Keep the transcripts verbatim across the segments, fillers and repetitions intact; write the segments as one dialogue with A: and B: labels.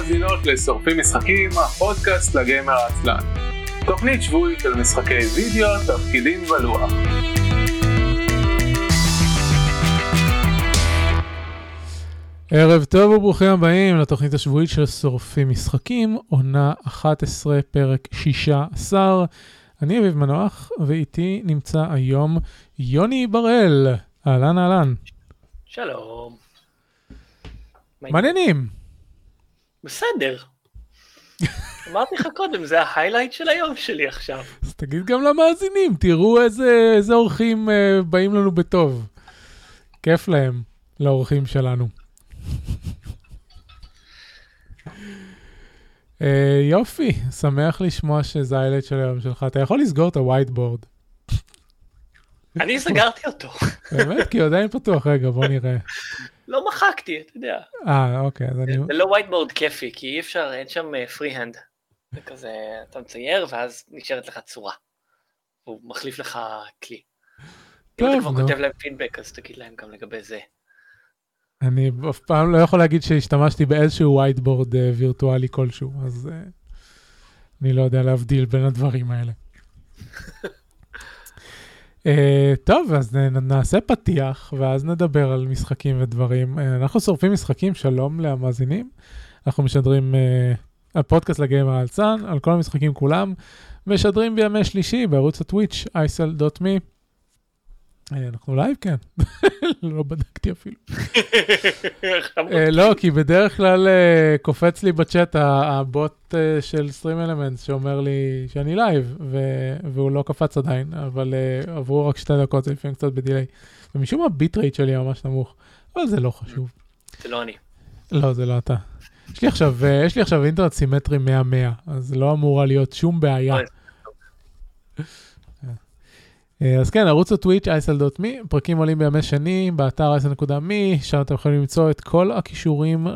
A: ומאזינות לשורפים משחקים, הפודקאסט לגיימר העצלן. תוכנית שבועית של משחקי וידאו, תפקידים ולוח.
B: ערב טוב וברוכים הבאים לתוכנית השבועית של שורפים משחקים, עונה אחת עשרה, פרק שישה עשר. אני אביב מנוח, ואיתי נמצא היום יוני בראל. אהלן אהלן.
C: שלום.
B: מעניינים.
C: בסדר. אמרתי לך קודם, זה ההיילייט של היום שלי עכשיו.
B: אז תגיד גם למאזינים, תראו איזה, איזה אורחים uh, באים לנו בטוב. כיף להם, לאורחים שלנו. uh, יופי, שמח לשמוע שזה ההיילייט של היום שלך. אתה יכול לסגור את הווייטבורד.
C: אני סגרתי אותו.
B: באמת? כי עדיין פתוח. רגע, בוא נראה.
C: לא מחקתי, אתה יודע.
B: אה, אוקיי. אז אני...
C: זה לא ווייטבורד כיפי, כי אי אפשר, אין שם פרי-הנד. זה כזה, אתה מצייר, ואז נשארת לך צורה. הוא מחליף לך כלי. אם אתה כבר כותב להם פידבק, אז תגיד להם גם לגבי זה.
B: אני אף פעם לא יכול להגיד שהשתמשתי באיזשהו ווייטבורד וירטואלי כלשהו, אז אני לא יודע להבדיל בין הדברים האלה. טוב, אז נעשה פתיח, ואז נדבר על משחקים ודברים. אנחנו שורפים משחקים, שלום למאזינים. אנחנו משדרים הפודקאסט לגיימר העצלן, על כל המשחקים כולם, משדרים בימי שלישי בערוץ הטוויץ' איי אס אל דוט מי. אנחנו לייב, כן. לא בדקתי אפילו. לא, כי בדרך כלל קופץ לי בצ'אט הבוט של סטרים אלמנטס שאומר לי שאני לייב, והוא לא קפץ עדיין, אבל עברו רק שתי דקות, זה לפעמים קצת בדילי. ומשום הביט רייט שלי ממש נמוך, אבל זה לא חשוב.
C: זה לא אני.
B: לא, זה לא אתה. יש לי עכשיו, יש לי עכשיו אינטרנט סימטרי מאה מאה, אז לא אמורה להיות שום בעיה. אז כן, ערוץ הטוויץ' איי אס אל דוט מי, פרקים עולים בימי שני, באתר איי אס אל דוט מי, שם אתם יכולים למצוא את כל הכישורים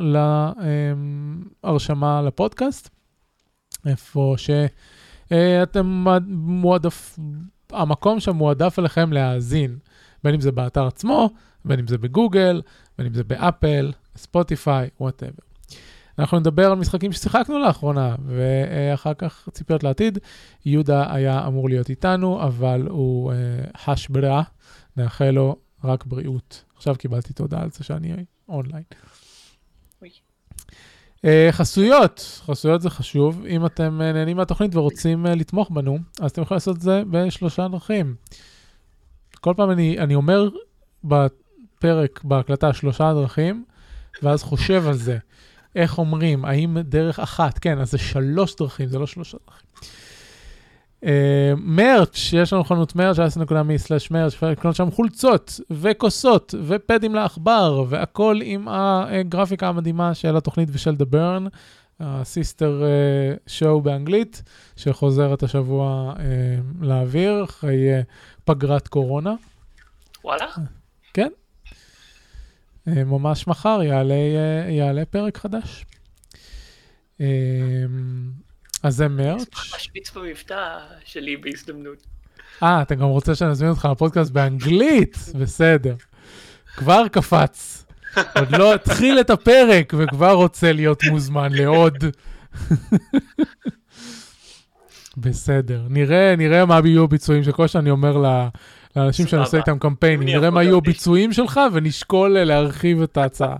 B: להרשמה לפודקאסט, איפה שאתם מועדף, המקום שמועדף אליכם להאזין, בין אם זה באתר עצמו, בין אם זה בגוגל, בין אם זה באפל, ספוטיפיי, whatever. אנחנו נדבר על משחקים ששיחקנו לאחרונה, ואחר כך ציפיות לעתיד. יהודה היה אמור להיות איתנו, אבל הוא חש ברע, נאחל לו רק בריאות. עכשיו קיבלתי תודה על זה שאני אונליין. חסויות, חסויות זה חשוב. אם אתם נהנים מהתוכנית ורוצים לתמוך בנו, אז אתם יכולים לעשות את זה בשלושה דרכים. כל פעם אני, אני אומר בפרק, בהקלטה, שלושה דרכים, ואז חושב על זה. איך אומרים, האם דרך אחת, כן, אז זה שלוש דרכים, זה לא שלוש דרכים. מרץ', יש לנו חנות מרץ', איי אס אל דוט מי סלאש מרץ', לקנות שם חולצות וכוסות ופדים לעכבר, והכל עם הגרפיקה המדהימה של התוכנית ושל The Burn, הסיסטר שואו באנגלית, שחוזרת השבוע לאוויר, אחרי פגרת קורונה.
C: וואלה?
B: כן. ממש מחר יעלה, יעלה פרק חדש. אז זה מרץ'.
C: אני משפיץ במבטא שלי בהזדמנות.
B: אה, אתה גם רוצה שנזמין אותך לפודקאסט באנגלית? בסדר. כבר קפץ. עוד לא התחיל את הפרק וכבר רוצה להיות מוזמן לעוד. בסדר. נראה, נראה מה יהיו הביצועים של כל שאני אומר לה... לאנשים שאני עושה איתם קמפיינים, נראה מה יהיו הביצועים שלך, ונשקול להרחיב את ההצעה.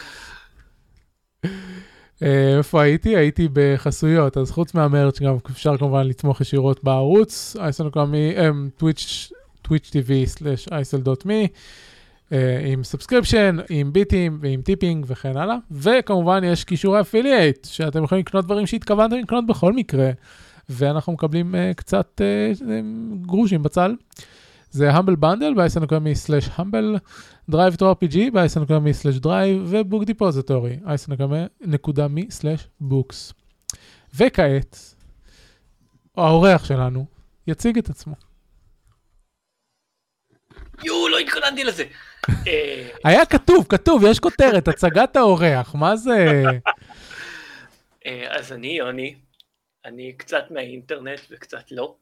B: איפה הייתי? הייתי בחסויות, אז חוץ מהמרץ' גם אפשר כמובן לתמוך ישירות בערוץ, איי אס אל דוט מי, טוויץ' טי וי סלאש איי אס אל דוט מי, עם סאבסקריפשן, עם ביטים ועם טיפינג וכן הלאה, וכמובן יש קישורי אפילייט, שאתם יכולים לקנות דברים שהתכוונתם לקנות בכל מקרה, ואנחנו מקבלים קצת גרושים בצל. זה Humble Bundle ב-איי אס אל דוט מי סלאש Humble, Drive to אר פי ג'י ב-איי אס אל דוט מי סלאש Drive, ו-Book Depository, איי אס אל דוט מי סלאש Books. וכעת, האורח שלנו יציג את עצמו.
C: יו, לא התכוננתי לזה.
B: היה כתוב, כתוב, יש כותרת, הצגת האורח, מה זה?
C: אז אני, יוני, אני קצת מהאינטרנט וקצת לא.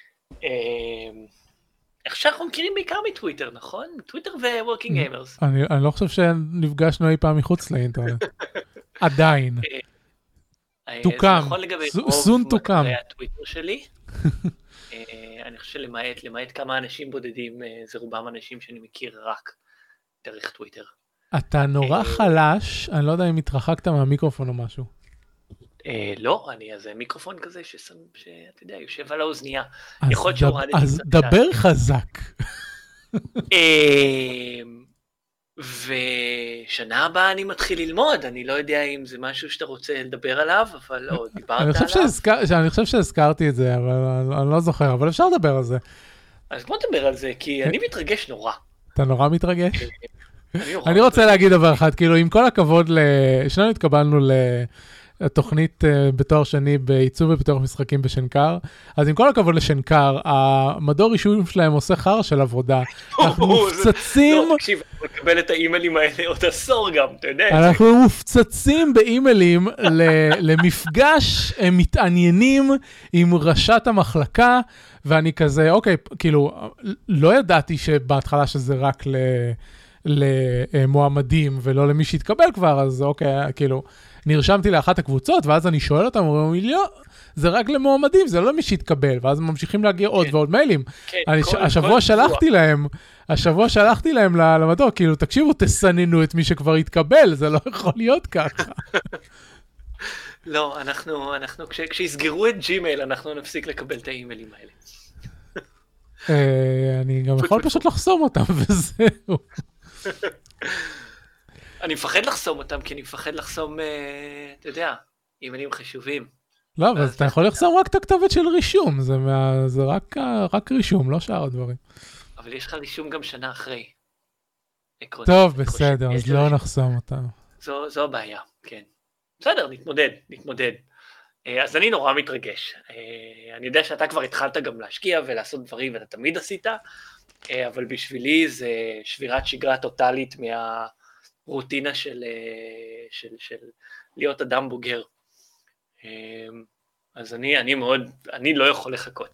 C: איך שאנחנו מכירים בעיקר מטוויטר, נכון? טוויטר ו-Working Gamers.
B: אני, אני לא חושב שנפגשנו אי פעם מחוץ לאינטרנט. עדיין. תוקם,
C: זה נכון לגבי רוב מאתרי הטוויטר שלי. אני חושב שלמעט, למעט כמה אנשים בודדים, זה רובם אנשים שאני מכיר רק דרך טוויטר.
B: אתה נורא חלש, אני לא יודע אם התרחקת מהמיקרופון או משהו.
C: לא, אני אז מיקרופון כזה שאתה יודע, יושב על האוזנייה.
B: אז דבר חזק.
C: ושנה הבאה אני מתחיל ללמוד, אני לא יודע אם זה משהו שאתה רוצה לדבר עליו, אבל לא, דיברת עליו.
B: אני חושב שהזכרתי את זה, אבל אני לא זוכר, אבל אפשר לדבר על זה.
C: אז בוא נדבר על זה, כי אני מתרגש נורא.
B: אתה נורא מתרגש? אני רוצה להגיד דבר אחד, כאילו עם כל הכבוד, שנינו התקבלנו לתוכנית בתואר שני בעיצוב ופיתוח משחקים בשנקר, אז עם כל הכבוד לשנקר, המדור רישוי שלהם עושה חר של עבודה. אנחנו מופצצים...
C: לא, תקשיב, אני מקבל את האימיילים האלה עוד עשור גם, אתה יודע.
B: אנחנו מופצצים באימיילים למפגש מתעניינים עם ראשת המחלקה, ואני כזה, אוקיי, כאילו, לא ידעתי שבהתחלה שזה רק ל... למועמדים ולא למי שהתקבל כבר, אז אוקיי, כאילו, נרשמתי לאחת הקבוצות, ואז אני שואל אותם, אומרים לי, לא, זה רק למועמדים, זה לא למי שהתקבל, ואז ממשיכים להגיע עוד ועוד מיילים. השבוע שלחתי להם, השבוע שלחתי להם למדור, כאילו, תקשיבו, תסננו את מי שכבר התקבל, זה לא יכול להיות ככה.
C: לא, אנחנו, אנחנו, כשיסגרו את ג'ימייל, אנחנו נפסיק לקבל את האימיילים האלה.
B: אני גם יכול פשוט לחסום אותם, וזהו.
C: אני מפחד לחסום אותם, כי אני מפחד לחסום, אתה יודע, אימיילים חשובים.
B: לא, אבל אתה יכול לחסום רק את הכתובת של רישום, זה רק רישום, לא שאר הדברים.
C: אבל יש לך רישום גם שנה אחרי.
B: טוב, בסדר, אז לא נחסום אותם.
C: זו הבעיה, כן. בסדר, נתמודד, נתמודד. אז אני נורא מתרגש. אני יודע שאתה כבר התחלת גם להשקיע ולעשות דברים, ואתה תמיד עשית, אבל בשבילי זה שבירת שגרה טוטלית מהרוטינה של, של, של להיות אדם בוגר. אז אני, אני מאוד, אני לא יכול לחכות.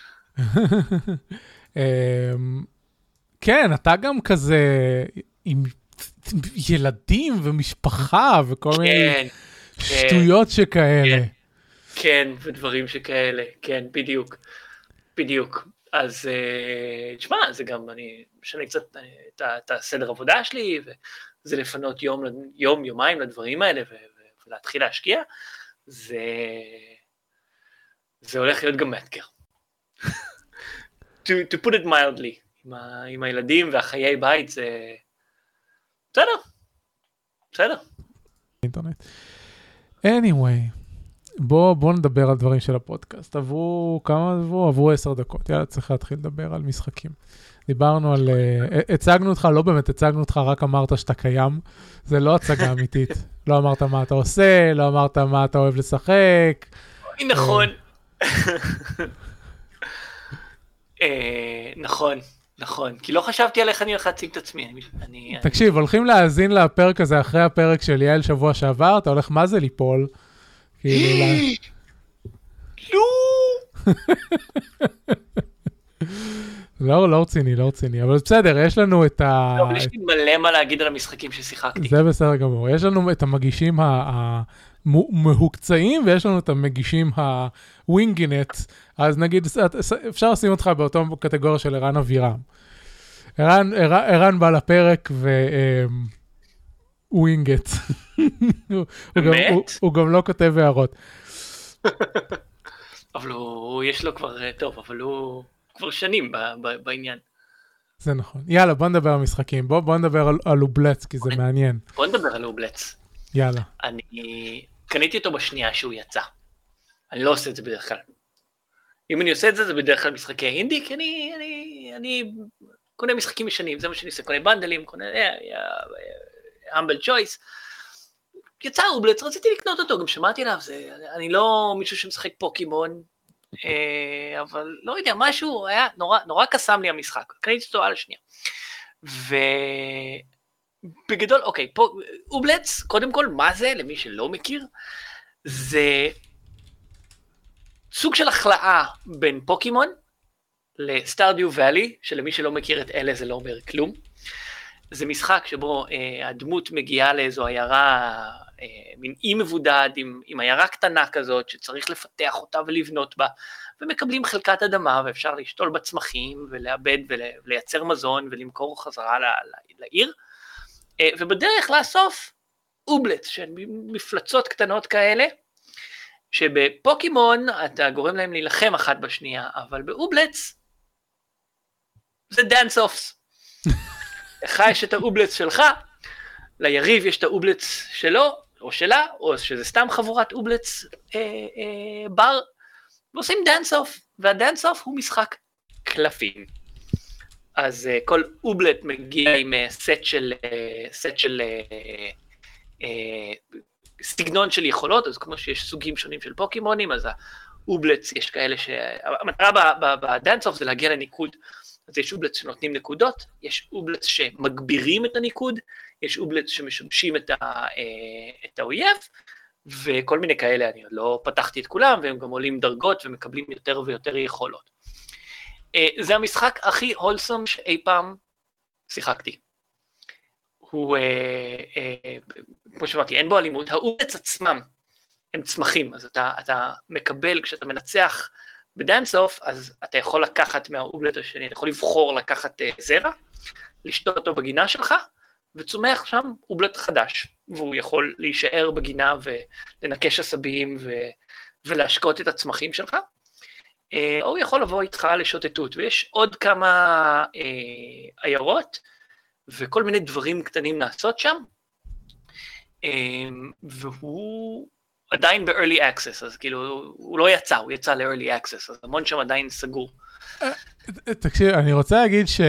B: כן, אתה גם כזה עם ילדים ומשפחה וכל מיני שטויות שכאלה.
C: כן, ודברים שכאלה, כן, בדיוק, בדיוק. אז תשמע, זה גם, אני משנה קצת את הסדר עבודה שלי, וזה לפנות יום, יום, יומיים לדברים האלה, ולהתחיל להשקיע, זה, זה הולך להיות גם מאתגר. to, to put it mildly, עם, ה, עם הילדים והחיי בית, זה בסדר, בסדר.
B: אינטרנט. anyway, בוא, בוא נדבר על דברים של הפודקאסט. עברו, כמה עברו? עברו עשר דקות. יאללה, צריך להתחיל לדבר על משחקים. דיברנו על, הצגנו אותך, לא באמת הצגנו אותך, רק אמרת שאתה קיים. זה לא הצגה אמיתית. לא אמרת מה אתה עושה, לא אמרת מה אתה אוהב לשחק.
C: נכון. נכון, נכון. כי לא חשבתי על איך אני הולך להציג את עצמי.
B: תקשיב, הולכים להאזין לפרק הזה אחרי הפרק של יעל שבוע שעבר, אתה הולך מה זה ליפול?
C: לא!
B: לא, לא רציני, לא רציני, אבל בסדר, יש לנו את ה...
C: לא, יש לי מלא מה להגיד על המשחקים ששיחקתי.
B: זה בסדר גמור, יש לנו את המגישים המהוקצעים, ויש לנו את המגישים הווינגינט, אז נגיד, אפשר לשים אותך באותו קטגוריה של ערן אבירם. ערן בא לפרק ו... ווינגט. הוא גם לא כותב הערות.
C: אבל הוא, יש לו כבר, טוב, אבל הוא כבר שנים בעניין.
B: זה נכון. יאללה, בוא נדבר על משחקים. בוא נדבר על אובלץ, כי זה מעניין.
C: בוא נדבר על אובלץ.
B: יאללה.
C: אני קניתי אותו בשנייה שהוא יצא. אני לא עושה את זה בדרך כלל. אם אני עושה את זה, זה בדרך כלל משחקי אינדי, כי אני, אני, אני קונה משחקים משנים, זה מה שאני עושה, קונה בנדלים, קונה... Humble Choice, יצא אובלץ, רציתי לקנות אותו, גם שמעתי עליו, זה, אני לא מישהו שמשחק פוקימון, אה, אבל לא יודע, משהו היה נורא, נורא קסם לי המשחק, קניתי אותו על השנייה, ובגדול, אוקיי, פה, אובלץ, קודם כל, מה זה, למי שלא מכיר, זה סוג של החלאה בין פוקימון לסטארדיו ואלי, שלמי שלא מכיר את אלה זה לא אומר כלום, זה משחק שבו אה, הדמות מגיעה לאיזו עיירה מין אי מבודד עם, עם עיירה קטנה כזאת שצריך לפתח אותה ולבנות בה, ומקבלים חלקת אדמה ואפשר לשתול בצמחים ולאבד ולייצר מזון ולמכור חזרה לעיר, ובדרך לאסוף אובלץ, שהן מפלצות קטנות כאלה, שבפוקימון אתה גורם להם להילחם אחת בשנייה, אבל באובלץ זה דאנס אופס. לך יש את האובלץ שלך, ליריב יש את האובלץ שלו, או שלה, או שזה סתם חבורת אובלץ אה, אה, בר, ועושים דאנס אוף, והדאנס אוף הוא משחק קלפים. אז אה, כל אובלט מגיע עם אה, סט של, אה, סט של אה, אה, סגנון של יכולות, אז כמו שיש סוגים שונים של פוקימונים, אז האובלץ יש כאלה ש... המטרה בדאנס אוף זה להגיע לניקוד, אז יש אובלץ שנותנים נקודות, יש אובלץ שמגבירים את הניקוד, יש אובלץ שמשמשים את, ה, את האויב, וכל מיני כאלה, אני עוד לא פתחתי את כולם, והם גם עולים דרגות ומקבלים יותר ויותר יכולות. זה המשחק הכי הולסום שאי פעם שיחקתי. הוא, כמו שאמרתי, אין בו אלימות, האובלץ עצמם הם צמחים, אז אתה, אתה מקבל, כשאתה מנצח, בדאנס אוף, אז אתה יכול לקחת מהאובלט השני, אתה יכול לבחור לקחת זרע, לשתות אותו בגינה שלך, וצומח שם אובלט חדש, והוא יכול להישאר בגינה ולנקש עשבים ו... ולהשקות את הצמחים שלך, או הוא יכול לבוא איתך לשוטטות, ויש עוד כמה אה, עיירות, וכל מיני דברים קטנים לעשות שם, אה, והוא... עדיין ב-early access, אז כאילו, הוא לא יצא, הוא יצא ל-early access, אז המון שם עדיין סגור.
B: תקשיב, אני רוצה להגיד ש...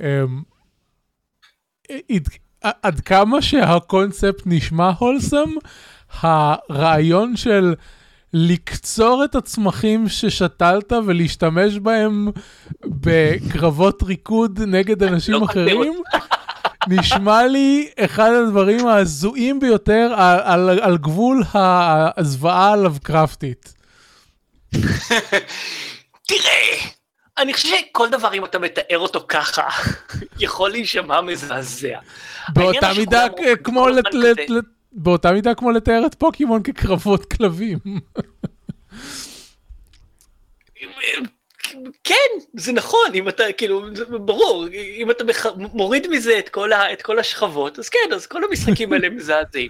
B: עד כמה שהקונספט נשמע הולסם, הרעיון של לקצור את הצמחים ששתלת ולהשתמש בהם בקרבות ריקוד נגד אנשים אחרים, נשמע לי אחד הדברים הזויים ביותר על, על, על גבול הזוועה הלבקרפטית.
C: תראה, אני חושב שכל דבר אם אתה מתאר אותו ככה, יכול להישמע מזעזע.
B: באותה מידה כמו, לת, לת, לת, באותה מידה כמו לתאר את פוקימון כקרבות כלבים.
C: כן, זה נכון, אם אתה, כאילו, זה ברור, אם אתה מוריד מזה את כל, ה, את כל השכבות, אז כן, אז כל המשחקים האלה מזעזעים.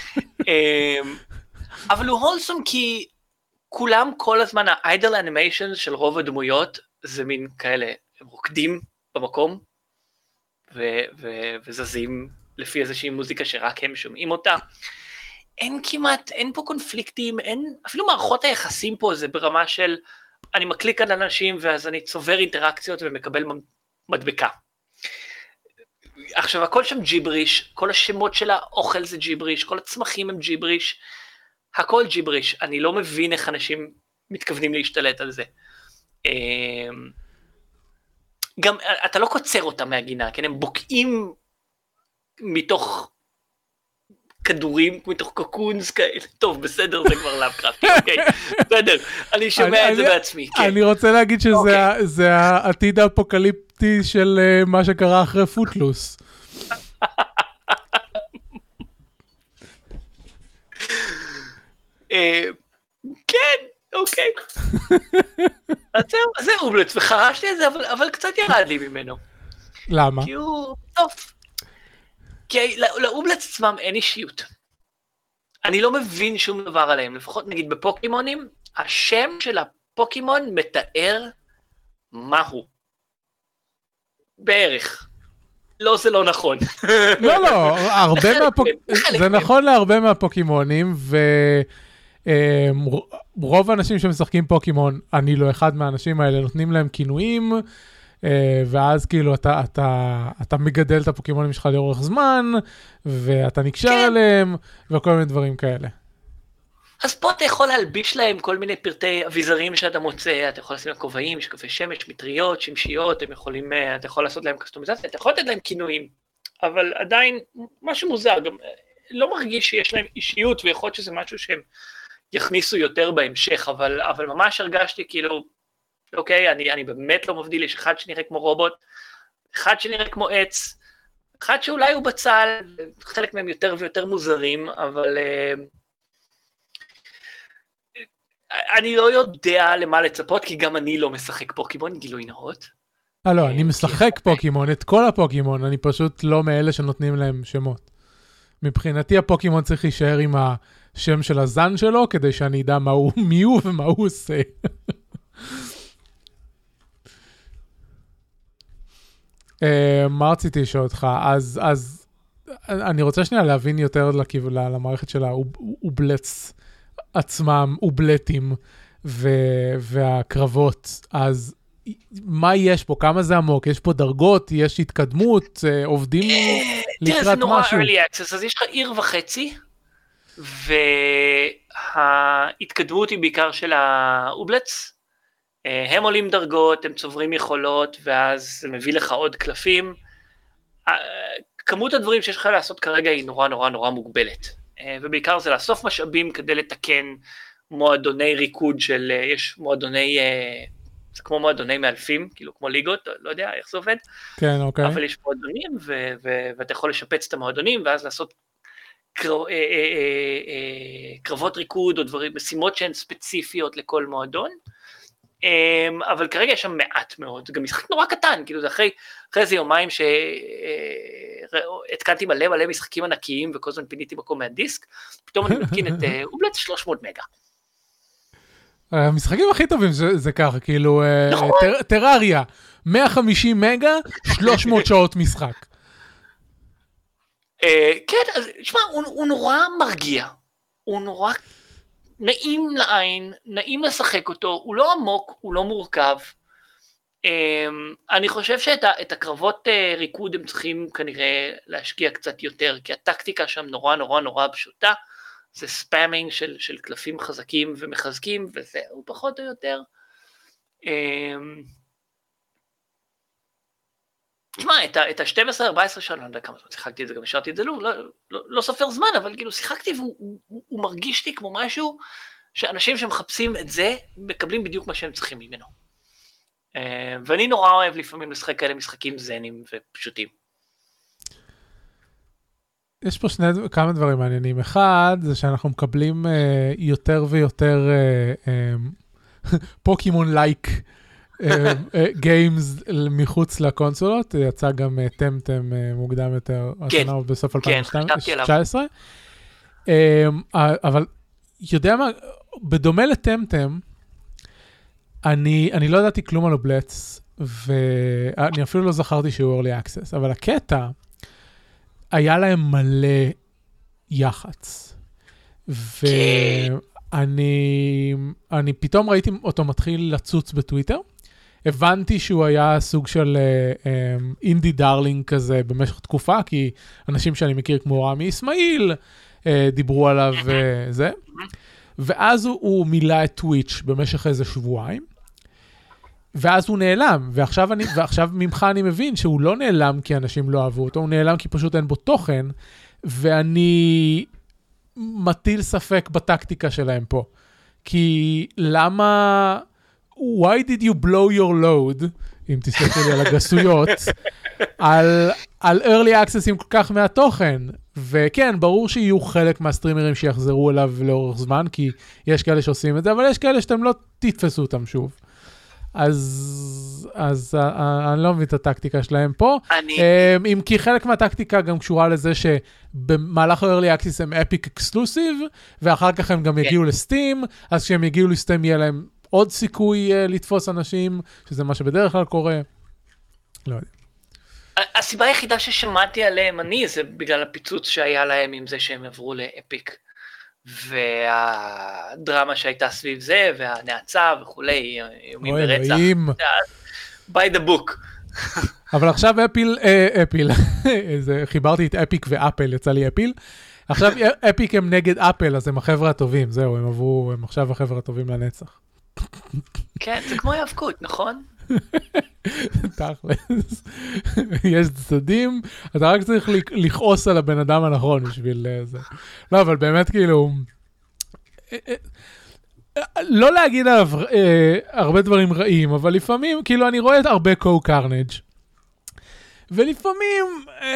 C: אבל הוא הולסום כי כולם כל הזמן, ה-idle animation של רוב הדמויות, זה מין כאלה, הם רוקדים במקום, ו- ו- וזזים לפי איזושהי מוזיקה שרק הם שומעים אותה. אין כמעט, אין פה קונפליקטים, אין, אפילו מערכות היחסים פה זה ברמה של, אני מקליק על אנשים ואז אני צובר אינטראקציות ומקבל מדבקה. עכשיו, הכל שם ג'יבריש, כל השמות של האוכל זה ג'יבריש, כל הצמחים הם ג'יבריש, הכל ג'יבריש, אני לא מבין איך אנשים מתכוונים להשתלט על זה. גם, אתה לא קוצר אותם מהגינה, כן? הם בוקעים מתוך כדורים, מתוך קוקונס כאלה. טוב, בסדר, זה כבר לאבקראפט, אוקיי, בסדר, אני שומע את זה בעצמי, כן.
B: אני רוצה להגיד שזה העתיד האפוקליפטי של מה שקרה אחרי פוטלוס.
C: כן, אוקיי. אז זהו, אז זהו, אובלץ, וחרשתי את זה, אבל, אבל קצת ירד לי ממנו.
B: למה?
C: כי הוא טוב. כי לאובלץ עצמם אין אישיות. אני לא מבין שום דבר עליהם, לפחות נגיד בפוקימונים, השם של הפוקימון מתאר מהו. בערך. לא, זה לא נכון.
B: לא, לא, הרבה מהפוקימונים, זה נכון להרבה מהפוקימונים, ו... רוב האנשים שמשחקים פוקימון, אני לא אחד מהאנשים האלה, נותנים להם כינויים, ואז כאילו אתה, אתה, אתה מגדל את הפוקימונים שלך לאורך זמן, ואתה נקשר כן. עליהם, וכל מיני דברים כאלה.
C: אז פה אתה יכול להלביש להם כל מיני פרטי אביזרים שאתה מוצא, אתה יכול לשים להם כובעים, שקפי שמש, מטריות, שמשיות, הם יכולים, אתה יכול לעשות להם קסטומיזציה, אתה יכול לתת להם כינויים, אבל עדיין משהו מוזר, גם לא מרגיש שיש להם אישיות, ויכול להיות שזה משהו שהם יכניסו יותר בהמשך, אבל, אבל ממש הרגשתי כאילו, אוקיי, אני, אני באמת לא מבדיל, יש אחד שנראה כמו רובוט, אחד שנראה כמו עץ, אחד שאולי הוא בצל, חלק מהם יותר ויותר מוזרים, אבל אני לא יודע למה לצפות, כי גם אני לא משחק פוקימון, גילוי נאות.
B: אה לא, אני משחק פוקימון, את כל הפוקימון, אני פשוט לא מאלה שנותנים להם שמות. מבחינתי הפוקימון צריך להישאר עם השם של הזן שלו, כדי שאני אדע מי הוא ומה הוא עושה. מה רציתי לשאול אותך? אז, אז אני רוצה שנייה להבין יותר למערכת של האובלץ עצמם, אובלטים והקרבות. אז מה יש פה? כמה זה עמוק? יש פה דרגות? יש התקדמות? עובדים לקראת משהו?
C: תראה, זה נורא early access, אז יש לך עיר וחצי, וההתקדמות היא בעיקר של האובלץ, הם עולים דרגות, הם צוברים יכולות, ואז זה מביא לך עוד קלפים. כמות הדברים שיש לך לעשות כרגע היא נורא נורא נורא מוגבלת, ובעיקר זה לאסוף משאבים כדי לתקן מועדוני ריקוד של, יש מועדוני, זה כמו מועדוני מאלפים, כאילו כמו ליגות, לא יודע איך זה עובד,
B: כן, אוקיי.
C: אבל יש מועדונים, ו- ו- ואתה יכול לשפץ את המועדונים, ואז לעשות קר- קרבות ריקוד, או דברים, משימות שהן ספציפיות לכל מועדון, אבל כרגע יש שם מעט מאוד, זה גם משחק נורא קטן, כאילו זה אחרי, אחרי איזה יומיים שהתקנתי מלא מלא משחקים ענקיים, וכל הזמן פיניתי מקום מהדיסק, פתאום אני מתקין את אובלץ שלוש מאות מגה.
B: המשחקים הכי טובים זה, זה ככה, כאילו, טר, טרריה, מאה וחמישים מגה, שלוש מאות שעות משחק.
C: כן, אז תשמע, הוא, הוא נורא מרגיע, הוא נורא נעים לעין, נעים לשחק אותו, הוא לא עמוק, הוא לא מורכב. אני חושב שאת הקרבות ריקוד הם צריכים כנראה להשקיע קצת יותר, כי הטקטיקה שם נורא נורא נורא פשוטה, זה ספאמינג של, של קלפים חזקים ומחזקים, וזהו פחות או יותר. תשמע, את, את ה-שתים עשרה ארבע עשרה שנה, אני לא יודע כמה זמן שיחקתי את זה, גם השארתי את זה, לא, לא, לא, לא סופר זמן, אבל כאילו שיחקתי והוא הוא, הוא מרגיש לי כמו משהו, שאנשים שמחפשים את זה, מקבלים בדיוק מה שהם צריכים ממנו. ואני נורא אוהב לפעמים לשחק כאלה משחקים זנים ופשוטים.
B: יש פה שני, כמה דברים מעניינים. אחד, זה שאנחנו מקבלים uh, יותר ויותר פוקימון-לייק גיימס מחוץ לקונסולות. יצא גם טמטם uh, מוקדם יותר,
C: כן,
B: השנה בסוף
C: כן,
B: אלפיים תשע עשרה. Um, אבל יודע מה, בדומה לטמטם, אני, אני לא ידעתי כלום על אובלץ, ואני אפילו לא זכרתי שהוא early access, אבל הקטע, היה להם מלא יח"צ. ואני אני פתאום ראיתי אותו מתחיל לצוץ בטוויטר, הבנתי שהוא היה סוג של אינדי דארלינג כזה במשך תקופה, כי אנשים שאני מכיר כמו רמי אסמאעיל, דיברו עליו וזה, ואז הוא, הוא מילא את טוויץ' במשך איזה שבועיים, ואז הוא נעלם, ועכשיו, אני, ועכשיו ממך אני מבין שהוא לא נעלם כי אנשים לא אהבו אותו, הוא נעלם כי פשוט אין בו תוכן, ואני מטיל ספק בטקטיקה שלהם פה. כי למה, why did you blow your load, אם תסתכלו לי על הגסויות, על, על early access עם כל כך מהתוכן? וכן, ברור שיהיו חלק מהסטרימרים שיחזרו אליו לאורך זמן, כי יש כאלה שעושים את זה, אבל יש כאלה שאתם לא תתפסו אותם שוב. אז, אז אני לא מבין את הטקטיקה שלהם פה. אני... אם כי חלק מהטקטיקה גם קשורה לזה שבמהלך ה-early access הם epic exclusive, ואחר כך הם גם יגיעו לסטים, אז כשהם יגיעו לסטים יהיה להם עוד סיכוי לתפוס אנשים, שזה מה שבדרך כלל קורה. לא יודע.
C: הסיבה היחידה ששמעתי עליהם אני, זה בגלל הפיצוץ שהיה להם עם זה שהם עברו לאפיק. והדרמה שהייתה סביב זה, והנעצה וכולי, איומים ברצח. by the book.
B: אבל עכשיו אפיל, אפיל, חיברתי את אפיק ואפל, יצא לי אפיל. עכשיו אפיק הם נגד אפל, אז הם החבר'ה הטובים, זהו, הם עברו, הם עכשיו החבר'ה הטובים לנצח.
C: כן, זה כמו היאבקות, נכון?
B: תכלס. יש צדדים, אתה רק צריך לכעוס על הבן אדם הנכון בשביל זה. לא, אבל באמת כאילו, לא להגיד עליו הרבה דברים רעים, אבל לפעמים, כאילו אני רואה את הרבה קו-קרנג' ולפעמים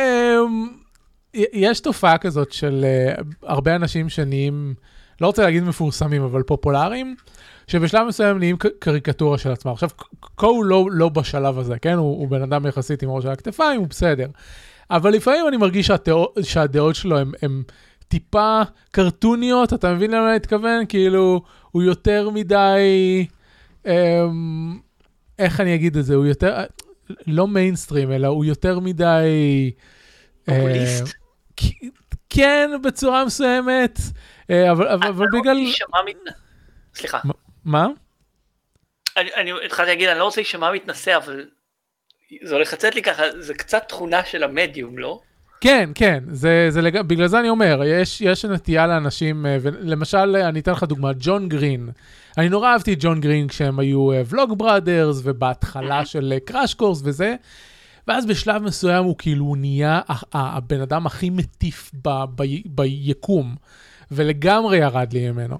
B: יש תופעה כזאת של הרבה אנשים שנהיים, לא רוצה להגיד מפורסמים, אבל פופולריים, שבשלב מסוים נהיים קריקטורה של עצמם. עכשיו, קו הוא לא, לא בשלב הזה, כן? הוא, הוא בן אדם יחסית עם ראש על הכתפיים, הוא בסדר. אבל לפעמים אני מרגיש שהדעות, שהדעות שלו הם, הם טיפה קרטוניות, אתה מבין למה אני מתכוון? כאילו, הוא יותר מדי, אמ, איך אני אגיד את זה? הוא יותר, לא מיינסטרים, אלא הוא יותר מדי...
C: פופוליסט?
B: אה, כן, בצורה מסוימת, אה, אבל, אבל, אבל בגלל...
C: סליחה.
B: מה?
C: אני, אני התחלתי להגיד, אני לא רוצה להישמע מתנשא, אבל זה הולך לצאת לי ככה, זה קצת תכונה של המדיום, לא?
B: כן, כן, זה, זה לג... בגלל זה אני אומר, יש, יש נטייה לאנשים, ולמשל, אני אתן לך דוגמה, ג'ון גרין. אני נורא אהבתי את ג'ון גרין כשהם היו ולוג בראדרס, ובהתחלה של קראש קורס וזה, ואז בשלב מסוים הוא כאילו הוא נהיה הבן אדם הכי מטיף ב, ב, ביקום, ולגמרי ירד לי ממנו.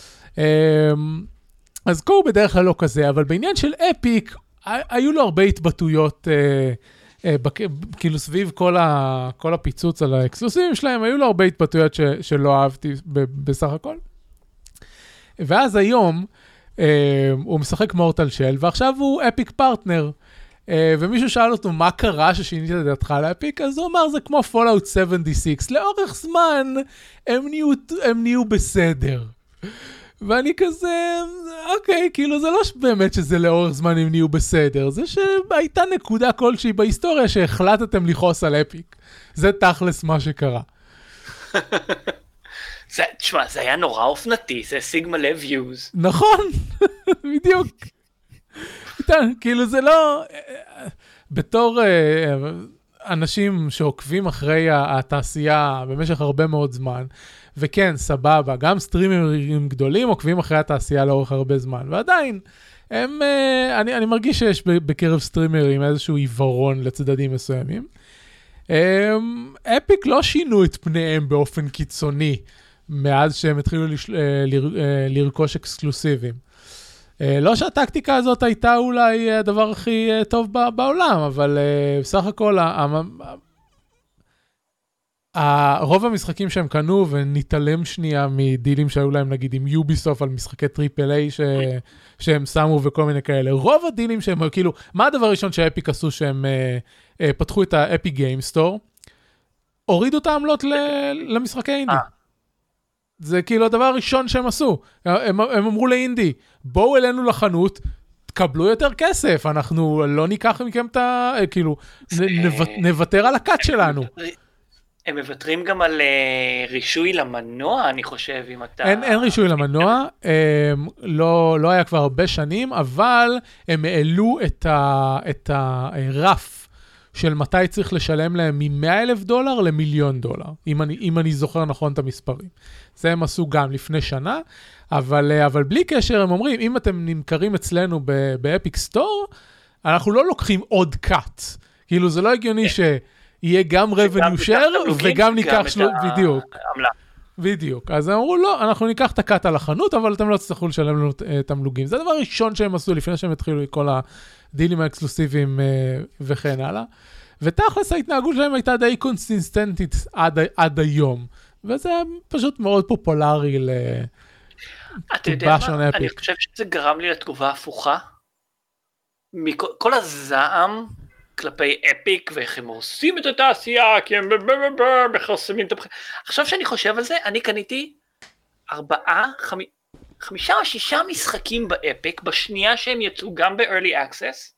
B: אז קו בדרך כלל לא כזה, אבל בעניין של אפיק, היו לו הרבה התבטאויות, כאילו סביב כל הפיצוץ על האקסקלוסיבים שלהם, היו לו הרבה התבטאויות שלא אהבתי בסך הכל. ואז היום הוא משחק מורטל של, ועכשיו הוא אפיק פרטנר, ומישהו שאל אותו מה קרה ששינית את דעתך לאפיק, אז הוא אמר זה כמו פולאוט שבעים ושש, לאורך זמן הם נהיו, הם נהיו בסדר. ואני כזה, אוקיי, כאילו זה לא באמת שזה לאורך זמן הם נהיו בסדר, זה שהייתה נקודה כלשהי בהיסטוריה שהחלטתם לכעוס על אפיק. זה תכלס מה שקרה.
C: זה, תשמע, זה היה נורא אופנתי, זה סיגמה לב יוז.
B: נכון, בדיוק. כאילו זה לא, בתור אנשים שעוקבים אחרי התעשייה במשך הרבה מאוד זמן, וכן, סבבה, גם סטרימרים גדולים עוקבים אחרי התעשייה לאורך הרבה זמן, ועדיין, הם, אני, אני מרגיש שיש בקרב סטרימרים איזשהו עיוורון לצדדים מסוימים. אפיק לא שינו את פניהם באופן קיצוני, מאז שהם התחילו לש, ל, לרכוש אקסקלוסיבים. לא שהטקטיקה הזאת הייתה אולי הדבר הכי טוב בעולם, אבל בסך הכל, רוב המשחקים שהם קנו, ונתעלם שנייה מדילים שהיו להם, נגיד, עם יוביסופט על משחקי טריפל איי שהם שמו וכל מיני כאלה, רוב הדילים שהם, כאילו, מה הדבר הראשון שאפיק עשו שהם פתחו את האפיק גיים סטור? הורידו את העמלות למשחקי אינדי. זה כאילו הדבר הראשון שהם עשו. הם, הם אמרו לאינדי, בואו אלינו לחנות, תקבלו יותר כסף, אנחנו לא ניקח מכם את ה... כאילו, זה... נוותר על הקאט שלנו.
C: הם מוותרים גם על uh, רישוי למנוע, אני חושב, אם אתה... אין,
B: אין רישוי למנוע, הם, לא, לא היה כבר הרבה שנים, אבל הם העלו את, ה, את הרף של מתי צריך לשלם להם מ-מאה אלף דולר למיליון דולר, אם אני, אם אני זוכר נכון את המספרים. זה הם עשו גם לפני שנה, אבל, אבל בלי קשר הם אומרים, אם אתם נמכרים אצלנו באפיק סטור, אנחנו לא לוקחים עוד קאט. כאילו זה לא הגיוני שיהיה גם revenue share וגם ניקח שלו, בדיוק. בדיוק. אז הם אמרו, לא, אנחנו ניקח את הקאט על החנות, אבל אתם לא תצטרכו לשלם לנו תמלוגים. זה הדבר הראשון שהם עשו לפני שהם התחילו כל הדילים האקסקלוסיביים וכן הלאה. ותכלס ההתנהגות שלהם הייתה די קונסיסטנטית עד, עד היום. וזה פשוט מאוד פופולרי ל...
C: אתה יודע מה? אני חושב שזה גרם לי לתגובה הפוכה. כל הזעם כלפי אפיק, ואיך הם עושים את התעשייה, כי הם מחרסמים את הבחירה. עכשיו שאני חושב על זה, אני קניתי ארבעה, חמישה או שישה משחקים באפיק, בשנייה שהם יצאו גם ב-Early Access,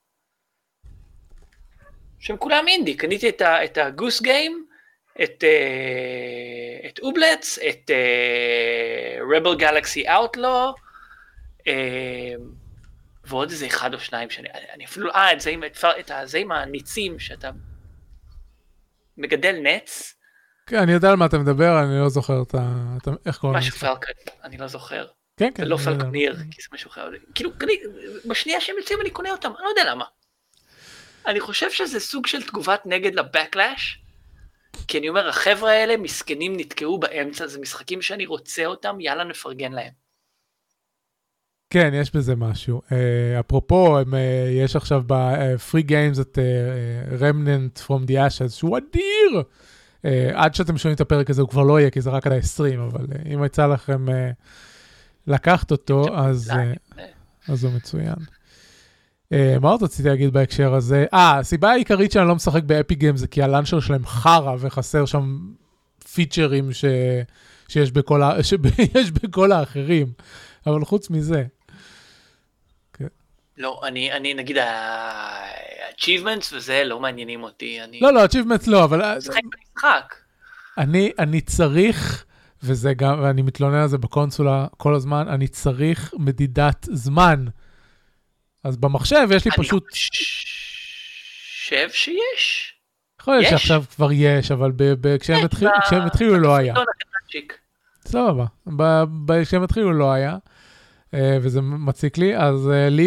C: שהם כולם אינדי. קניתי את ה-Goose Game, את, uh, את אובלץ, את uh, Rebel Galaxy Outlaw, uh, ועוד איזה אחד או שניים שאני, אני אפילו, אה, את זה עם, את זה עם הניצים, שאתה מגדל נץ.
B: כן, אני יודע על מה אתה מדבר, אני לא זוכר את ה... איך קוראים?
C: משהו פלקון, אני לא זוכר.
B: כן, כן.
C: זה לא פלקוניר, כי זה משהו אחר. כאילו, בשנייה שהם יוצאים אני קונה אותם, אני לא יודע למה. אני חושב שזה סוג של תגובת נגד לבקלאש, כי אני אומר, החבר'ה האלה מסכנים נתקעו באמצע, זה משחקים שאני רוצה אותם, יאללה נפרגן להם.
B: כן, יש בזה משהו. אפרופו, יש עכשיו ב-Free Games את Remnant from the Ashes, שהוא אדיר! עד שאתם שומעים את הפרק הזה, הוא כבר לא יהיה, כי זה רק עד ה-עשרים, אבל אם יצא לכם לקחת אותו, אז הוא מצוין. מה עוד רציתי להגיד בהקשר הזה? אה, הסיבה העיקרית שאני לא משחק באפי גיים זה כי הלאנצ'ר שלהם חרה וחסר שם פיצ'רים שיש בכל האחרים. אבל חוץ מזה.
C: לא, אני נגיד ה-achievements וזה לא מעניינים אותי.
B: לא, לא, achievements לא, אבל...
C: משחק במשחק.
B: אני צריך, וזה גם, ואני מתלונן על זה בקונסולה כל הזמן, אני צריך מדידת זמן. אז במחשב יש לי פשוט...
C: אני חושב שיש.
B: יכול להיות שעכשיו כבר יש, אבל כשהם התחילו לא היה. סבבה. כשהם התחילו לא היה, וזה מציק לי, אז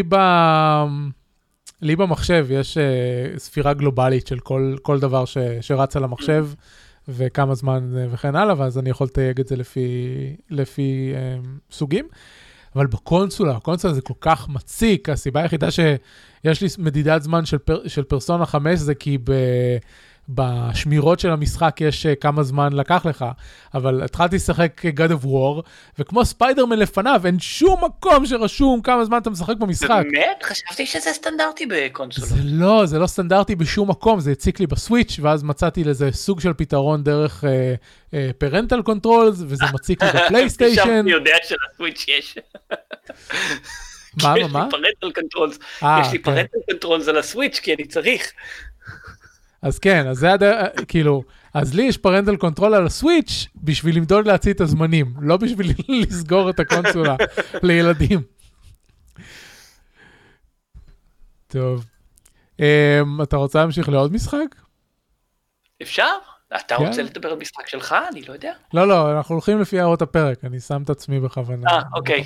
B: לי במחשב יש ספירה גלובלית של כל דבר שרץ על המחשב, וכמה זמן וכן הלאה, ואז אני יכול לתייג את זה לפי סוגים. אבל בקונסולה, הקונסולה זה כל כך מציק, הסיבה היחידה שיש לי מדידת זמן של, פר, של פרסונה חמש, זה כי ב, בשמירות של המשחק יש כמה זמן לקח לך, אבל התחלתי לשחק God of War, וכמו ספיידרמן לפניו, אין שום מקום שרשום כמה זמן אתה משחק במשחק.
C: באמת? חשבתי שזה סטנדרטי בקונסולה.
B: זה לא, זה לא סטנדרטי בשום מקום, זה הציק לי בסוויץ', ואז מצאתי לזה סוג של פתרון דרך פרנטל uh, קונטרולס, uh, וזה מציק לי בפלייסטיישן.
C: שם אני יודע שלסוויץ' יש.
B: מה, מה, מה?
C: יש לי פרנטל קונטרולס, יש לי פרנטל קונטרולס על הסוויץ' כי אני צריך.
B: אז כן, אז זה כאילו, אז לי יש פרנטל קונטרול על הסוויץ' בשביל למדוד להציע את הזמנים, לא בשביל לסגור את הקונסולה לילדים. טוב. אתה רוצה להמשיך לעוד משחק?
C: אפשר? אתה רוצה לדבר על משחק שלך? אני לא יודע. לא,
B: לא, אנחנו הולכים לפי הערות הפרק, אני שם את עצמי בכוונה.
C: אה, אוקיי.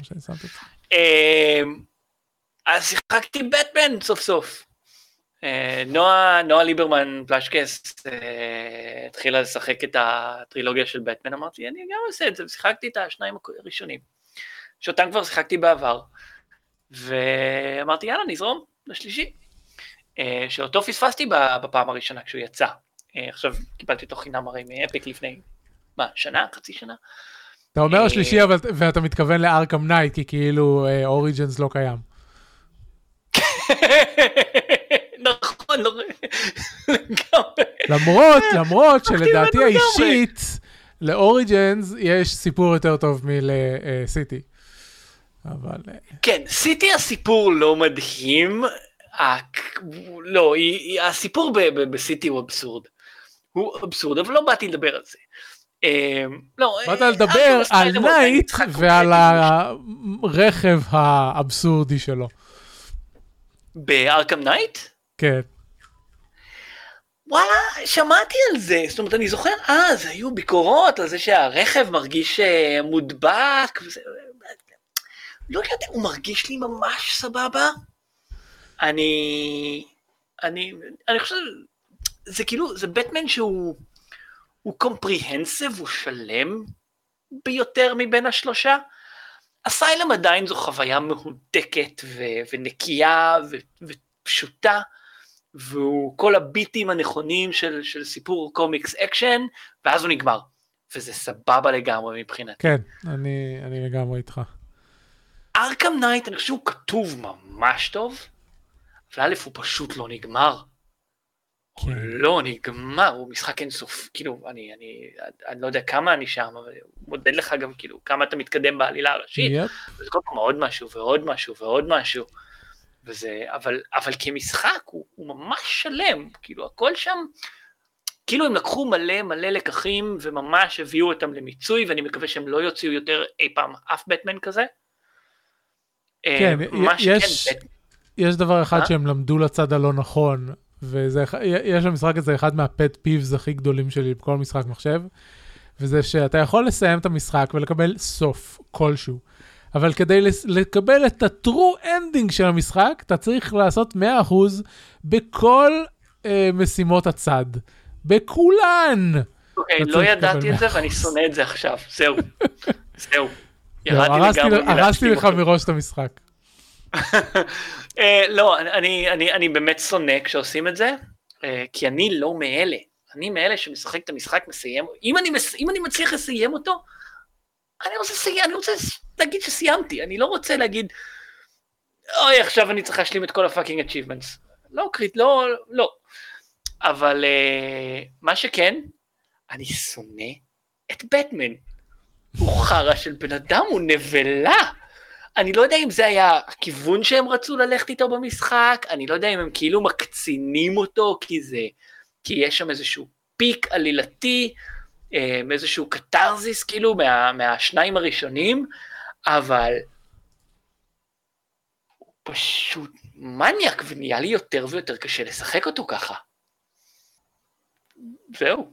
C: אז שיחקתי בטמן סוף סוף. נועה, נועה ליברמן פלשקס התחילה לשחק את הטרילוגיה של בטמן, אמרתי, אני גם עושה את זה, ושיחקתי את השניים הראשונים, שאותם כבר שיחקתי בעבר, ואמרתי, יאללה, נזרום לשלישי, שאותו פספסתי בפעם הראשונה כשהוא יצא, עכשיו קיבלתי אותו חינם הרי מאפיק לפני, מה, שנה, חצי שנה?
B: אתה אומר השלישי, ואתה מתכוון לארקם נייט, כי כאילו אוריג'נס לא קיים.
C: נכון, לא
B: למרות, למרות שלדעתי האישית, לאוריג'נס יש סיפור יותר טוב מלסיטי. אבל...
C: כן, סיטי הסיפור לא מדהים, לא, הסיפור בסיטי הוא אבסורד. הוא אבסורד, אבל לא באתי לדבר על זה.
B: באת לדבר על נייט ועל הרכב האבסורדי שלו.
C: בארקם נייט?
B: כן.
C: וואלה, שמעתי על זה, זאת אומרת, אני זוכר, אז היו ביקורות על זה שהרכב מרגיש מודבק, וזה, לא יודע, הוא מרגיש לי ממש סבבה. אני, אני, אני חושב, זה כאילו, זה בטמן שהוא, הוא קומפריהנסיב, הוא שלם ביותר מבין השלושה. אסיילם עדיין זו חוויה מהודקת ו- ונקייה ו- ופשוטה, והוא כל הביטים הנכונים של, של סיפור קומיקס אקשן, ואז הוא נגמר. וזה סבבה לגמרי מבחינת.
B: כן, אני, אני לגמרי איתך.
C: ארקם נייט, אני חושב שהוא כתוב ממש טוב, אבל א' הוא פשוט לא נגמר. הוא לא נגמר, הוא משחק אינסוף, כאילו, אני, אני, אני לא יודע כמה אני שם, אבל הוא מודד לך גם, כאילו, כמה אתה מתקדם בעלילה הראשית, yep. וזה כל פעם עוד משהו, ועוד משהו, ועוד משהו, וזה, אבל, אבל כמשחק, הוא, הוא ממש שלם, כאילו, הכל שם, כאילו הם לקחו מלא מלא לקחים, וממש הביאו אותם למיצוי, ואני מקווה שהם לא יוציאו יותר אי פעם אף בטמן כזה.
B: כן, יש, כן, יש דבר אחד שהם למדו לצד הלא נכון, ויש למשחק הזה אחד מהפט פיבס הכי גדולים שלי בכל משחק מחשב, וזה שאתה יכול לסיים את המשחק ולקבל סוף כלשהו, אבל כדי לקבל את ה-true ending של המשחק, אתה צריך לעשות מאה אחוז בכל אה, משימות הצד. בכולן!
C: אוקיי, לא ידעתי את זה ואני שונא את זה עכשיו. זהו. זהו. ירדתי לגמרי.
B: הרסתי לך מראש את המשחק.
C: לא, אני באמת שונא כשעושים את זה, כי אני לא מאלה. אני מאלה שמשחק את המשחק, מסיים, אם אני, אם אני מצליח לסיים אותו, אני רוצה לסיים, אני רוצה להגיד שסיימתי, אני לא רוצה להגיד, אוי, עכשיו אני צריך להשלים את כל ה-fucking achievements. לא, קריט, לא, לא. אבל uh, מה שכן, אני שונא את בטמן. הוא חרא של בן אדם, הוא נבלה. אני לא יודע אם זה היה הכיוון שהם רצו ללכת איתו במשחק, אני לא יודע אם הם כאילו מקצינים אותו, כי זה, כי יש שם איזשהו פיק עלילתי, איזשהו קטרזיס כאילו מה, מהשניים הראשונים, אבל הוא פשוט מניאק, ונהיה לי יותר ויותר קשה לשחק אותו ככה. זהו.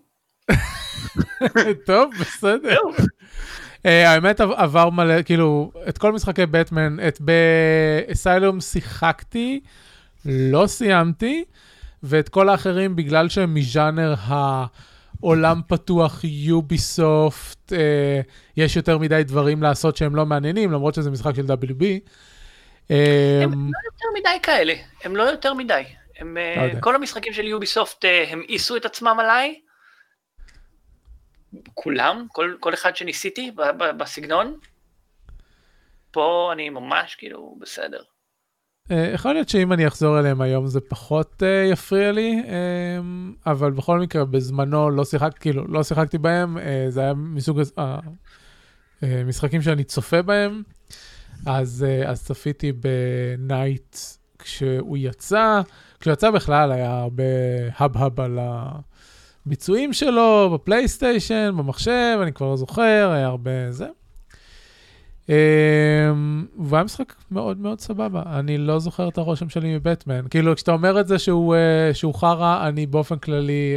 B: טוב, בסדר. האמת עבר מלא, כאילו, את כל משחקי בטמן, את באסיילום שיחקתי, לא סיימתי, ואת כל האחרים, בגלל שהם מז'אנר העולם פתוח, יוביסופט, אה, יש יותר מדי דברים לעשות שהם לא מעניינים, למרות שזה משחק של דאבליו בי. אה,
C: הם לא יותר מדי כאלה, הם לא יותר מדי. הם, לא כל המשחקים של יוביסופט, הם עיסו את עצמם עליי, כולם, כל, כל אחד שניסיתי ב, ב, בסגנון, פה אני ממש כאילו בסדר.
B: יכול להיות שאם אני אחזור אליהם היום זה פחות uh, יפריע לי, um, אבל בכל מקרה בזמנו לא שיחקתי, כאילו לא שיחקתי בהם, uh, זה היה מסוג uh, uh, משחקים שאני צופה בהם, אז, uh, אז צפיתי בנייט כשהוא יצא, כשהוא יצא בכלל היה הרבה הב-הב על הביצועים שלו, בפלייסטיישן, במחשב, אני כבר לא זוכר, היה הרבה זה. והיה משחק מאוד מאוד סבבה, אני לא זוכר את הרושם שלי מבטמן, כאילו כשאתה אומר את זה שהוא, שהוא חרה, אני באופן כללי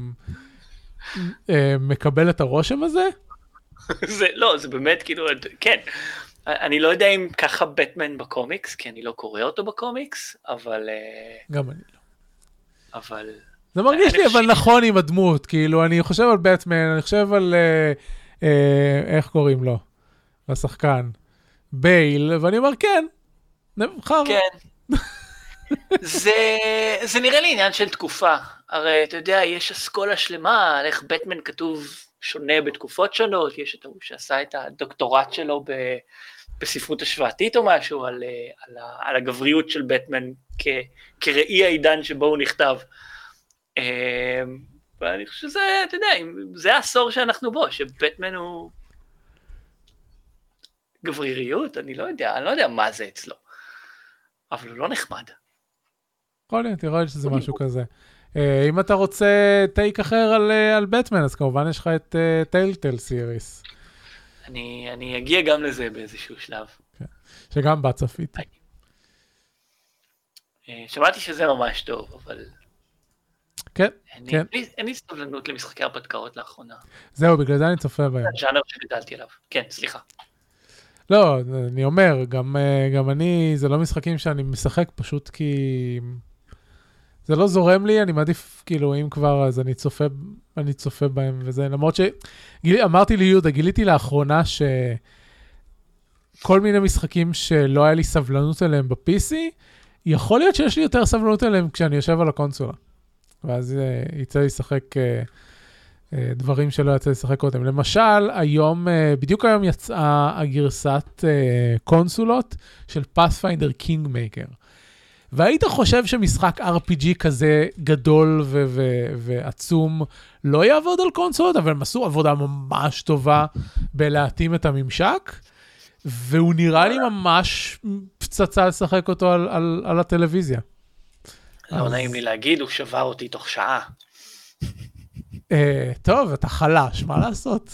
B: מקבל את הרושם הזה?
C: זה, לא, זה באמת כאילו, כן, אני לא יודע אם ככה בטמן בקומיקס, כי אני לא קורא אותו בקומיקס, אבל...
B: גם אני לא.
C: אבל...
B: זה מרגיש לי אבל נכון עם הדמות, כאילו אני חושב על בטמן, אני חושב על, איך קוראים לו? השחקן, בייל, ואני אומר, כן, נבחר.
C: כן. זה, זה נראה לי עניין של תקופה. הרי, אתה יודע, יש אסכולה שלמה, על איך בטמן כתוב שונה בתקופות שונות, יש את הוא שעשה את הדוקטורט שלו ב, בספרות השוואתית או משהו, על, על, על הגבריות של בטמן כ, כראי העידן שבו הוא נכתב. ואני חושב שזה, אתה יודע, זה העשור שאנחנו בו, שבטמן הוא... גבריריות, אני לא יודע, אני לא יודע מה זה אצלו, אבל הוא לא נחמד.
B: יכול להיות, תראה שזה משהו כזה. אם אתה רוצה טייק אחר על בטמן, אז כמובן יש לך את טיילטל סיריס.
C: אני אגיע גם לזה באיזשהו שלב.
B: שגם בה צפיתי.
C: שמעתי שזה ממש טוב, אבל...
B: כן, כן.
C: אין לי סבלנות למשחקי הרפתקאות לאחרונה.
B: זהו, בגלל זה אני צופה בהם.
C: זה הז'אנר שגדלתי עליו. כן, סליחה.
B: לא, אני אומר, גם, גם אני, זה לא משחקים שאני משחק פשוט כי זה לא זורם לי, אני מעדיף, כאילו, אם כבר, אז אני צופה, אני צופה בהם וזה, למרות שאמרתי לי יהודה, גיליתי לאחרונה שכל מיני משחקים שלא היה לי סבלנות אליהם ב-פי סי, יכול להיות שיש לי יותר סבלנות אליהם כשאני יושב על הקונסולה. ואז יצא לי לשחק דברים שלא יצא לשחק קודם. למשל, היום, בדיוק היום יצאה הגרסת קונסולות של Pathfinder Kingmaker. והיית חושב שמשחק אר פי ג'י כזה גדול ו- ו- ועצום לא יעבוד על קונסולות, אבל הם עשו עבודה ממש טובה בלהתאים את הממשק, והוא נראה לי ממש פצצה לשחק אותו על, על, על הטלוויזיה.
C: לא אז... נעים לי להגיד, הוא שבר אותי תוך שעה.
B: אה, טוב, אתה חלש, מה לעשות?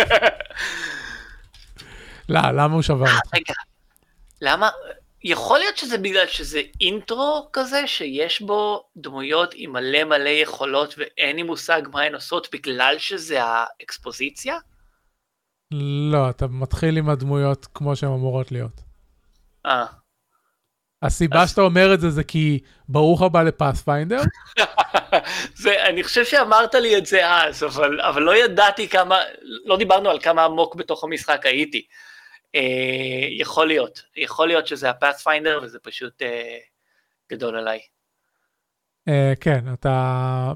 B: לא, למה הוא שבר אותך?
C: רגע, למה? יכול להיות שזה בגלל שזה אינטרו כזה, שיש בו דמויות עם מלא מלא יכולות, ואין לי מושג מה הן עושות, בגלל שזה האקספוזיציה?
B: לא, אתה מתחיל עם הדמויות כמו שהן אמורות להיות.
C: אה.
B: הסיבה שאתה אומר את זה, זה כי ברוך הבא לפאת'פיינדר?
C: זה, אני חושב שאמרת לי את זה אז, אבל, אבל לא ידעתי כמה, לא דיברנו על כמה עמוק בתוך המשחק הייתי. יכול להיות, יכול להיות שזה הפאת'פיינדר, וזה פשוט גדול עליי.
B: כן, אתה...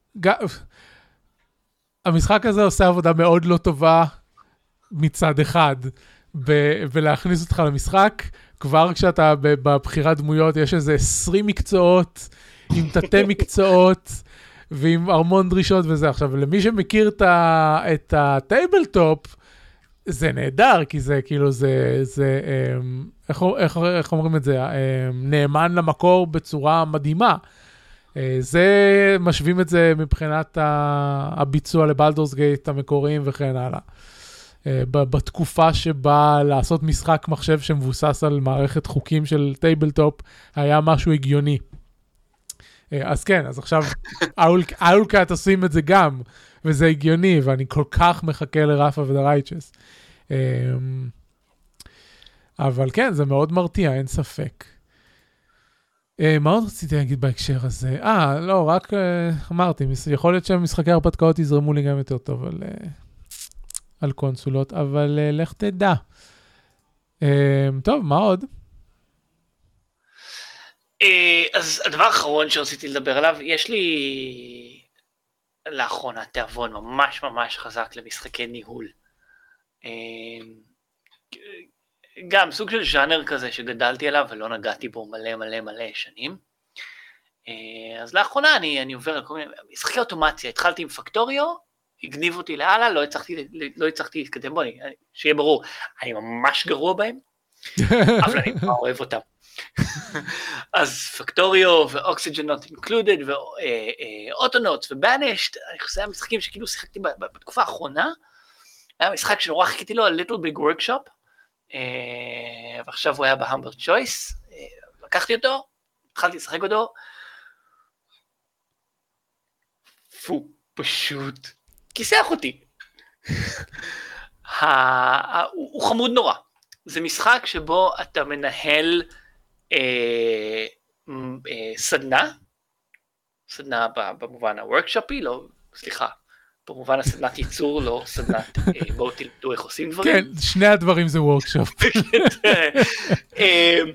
B: המשחק הזה עושה עבודה מאוד לא טובה מצד אחד, ולהכניס אותך למשחק, כבר כשאתה בבחירת דמויות, יש איזה עשרים מקצועות, עם תתי מקצועות, ועם המון דרישות וזה. עכשיו, למי שמכיר את הטייבלטופ, זה נהדר, כי זה כאילו, זה, זה, איך, איך, איך אומרים את זה? נאמן למקור בצורה מדהימה. זה, משווים את זה מבחינת הביצוע לבלדורס גייט המקוריים וכן הלאה. בתקופה שבה לעשות משחק מחשב שמבוסס על מערכת חוקים של טייבלטופ, היה משהו הגיוני. אז כן, אז עכשיו אולקאט עושים את זה גם, וזה הגיוני, ואני כל כך מחכה לרפה ודרייצ'ס. אבל כן, זה מאוד מרתיע, אין ספק. מה עוד רציתי להגיד בהקשר הזה? אה, לא, רק אמרתי, יכול להיות שמשחקי הרפתקאות יזרמו לי גם יותר טוב על, על קונסולות, אבל לך תדע. טוב, מה עוד?
C: אז הדבר האחרון שרציתי לדבר עליו, יש לי לאחרונה תיאבון ממש ממש חזק למשחקי ניהול. גם סוג של ז'אנר כזה שגדלתי עליו ולא נגעתי בו מלא מלא מלא שנים. אז לאחרונה אני, אני עובר על כל מיני משחקי אוטומציה, התחלתי עם פקטוריו, הגניב אותי להלאה, לא הצלחתי, לא הצלחתי להתקדם בו, אני, שיהיה ברור, אני ממש גרוע בהם, אבל אני כבר אוהב אותם. אז פקטוריו ואוקסיג'ן נוט אינקלודד ואוטונוטס ובאנשט, אני חושב שזה המשחקים שכאילו שיחקתי בתקופה האחרונה, היה משחק שנורא חיכיתי לו, ה-Little Big Workshop, ועכשיו הוא היה בהמבר צ'ויס, לקחתי אותו, התחלתי לשחק אותו, פו, פשוט, כיסח אותי. הוא חמוד נורא. זה משחק שבו אתה מנהל אה, אה, סדנה, סדנה במובן הוורקשופי, לא, סליחה, במובן הסדנת ייצור, לא סדנת, אה, בואו תלמדו איך עושים דברים.
B: כן, שני הדברים זה וורקשופ.
C: אה,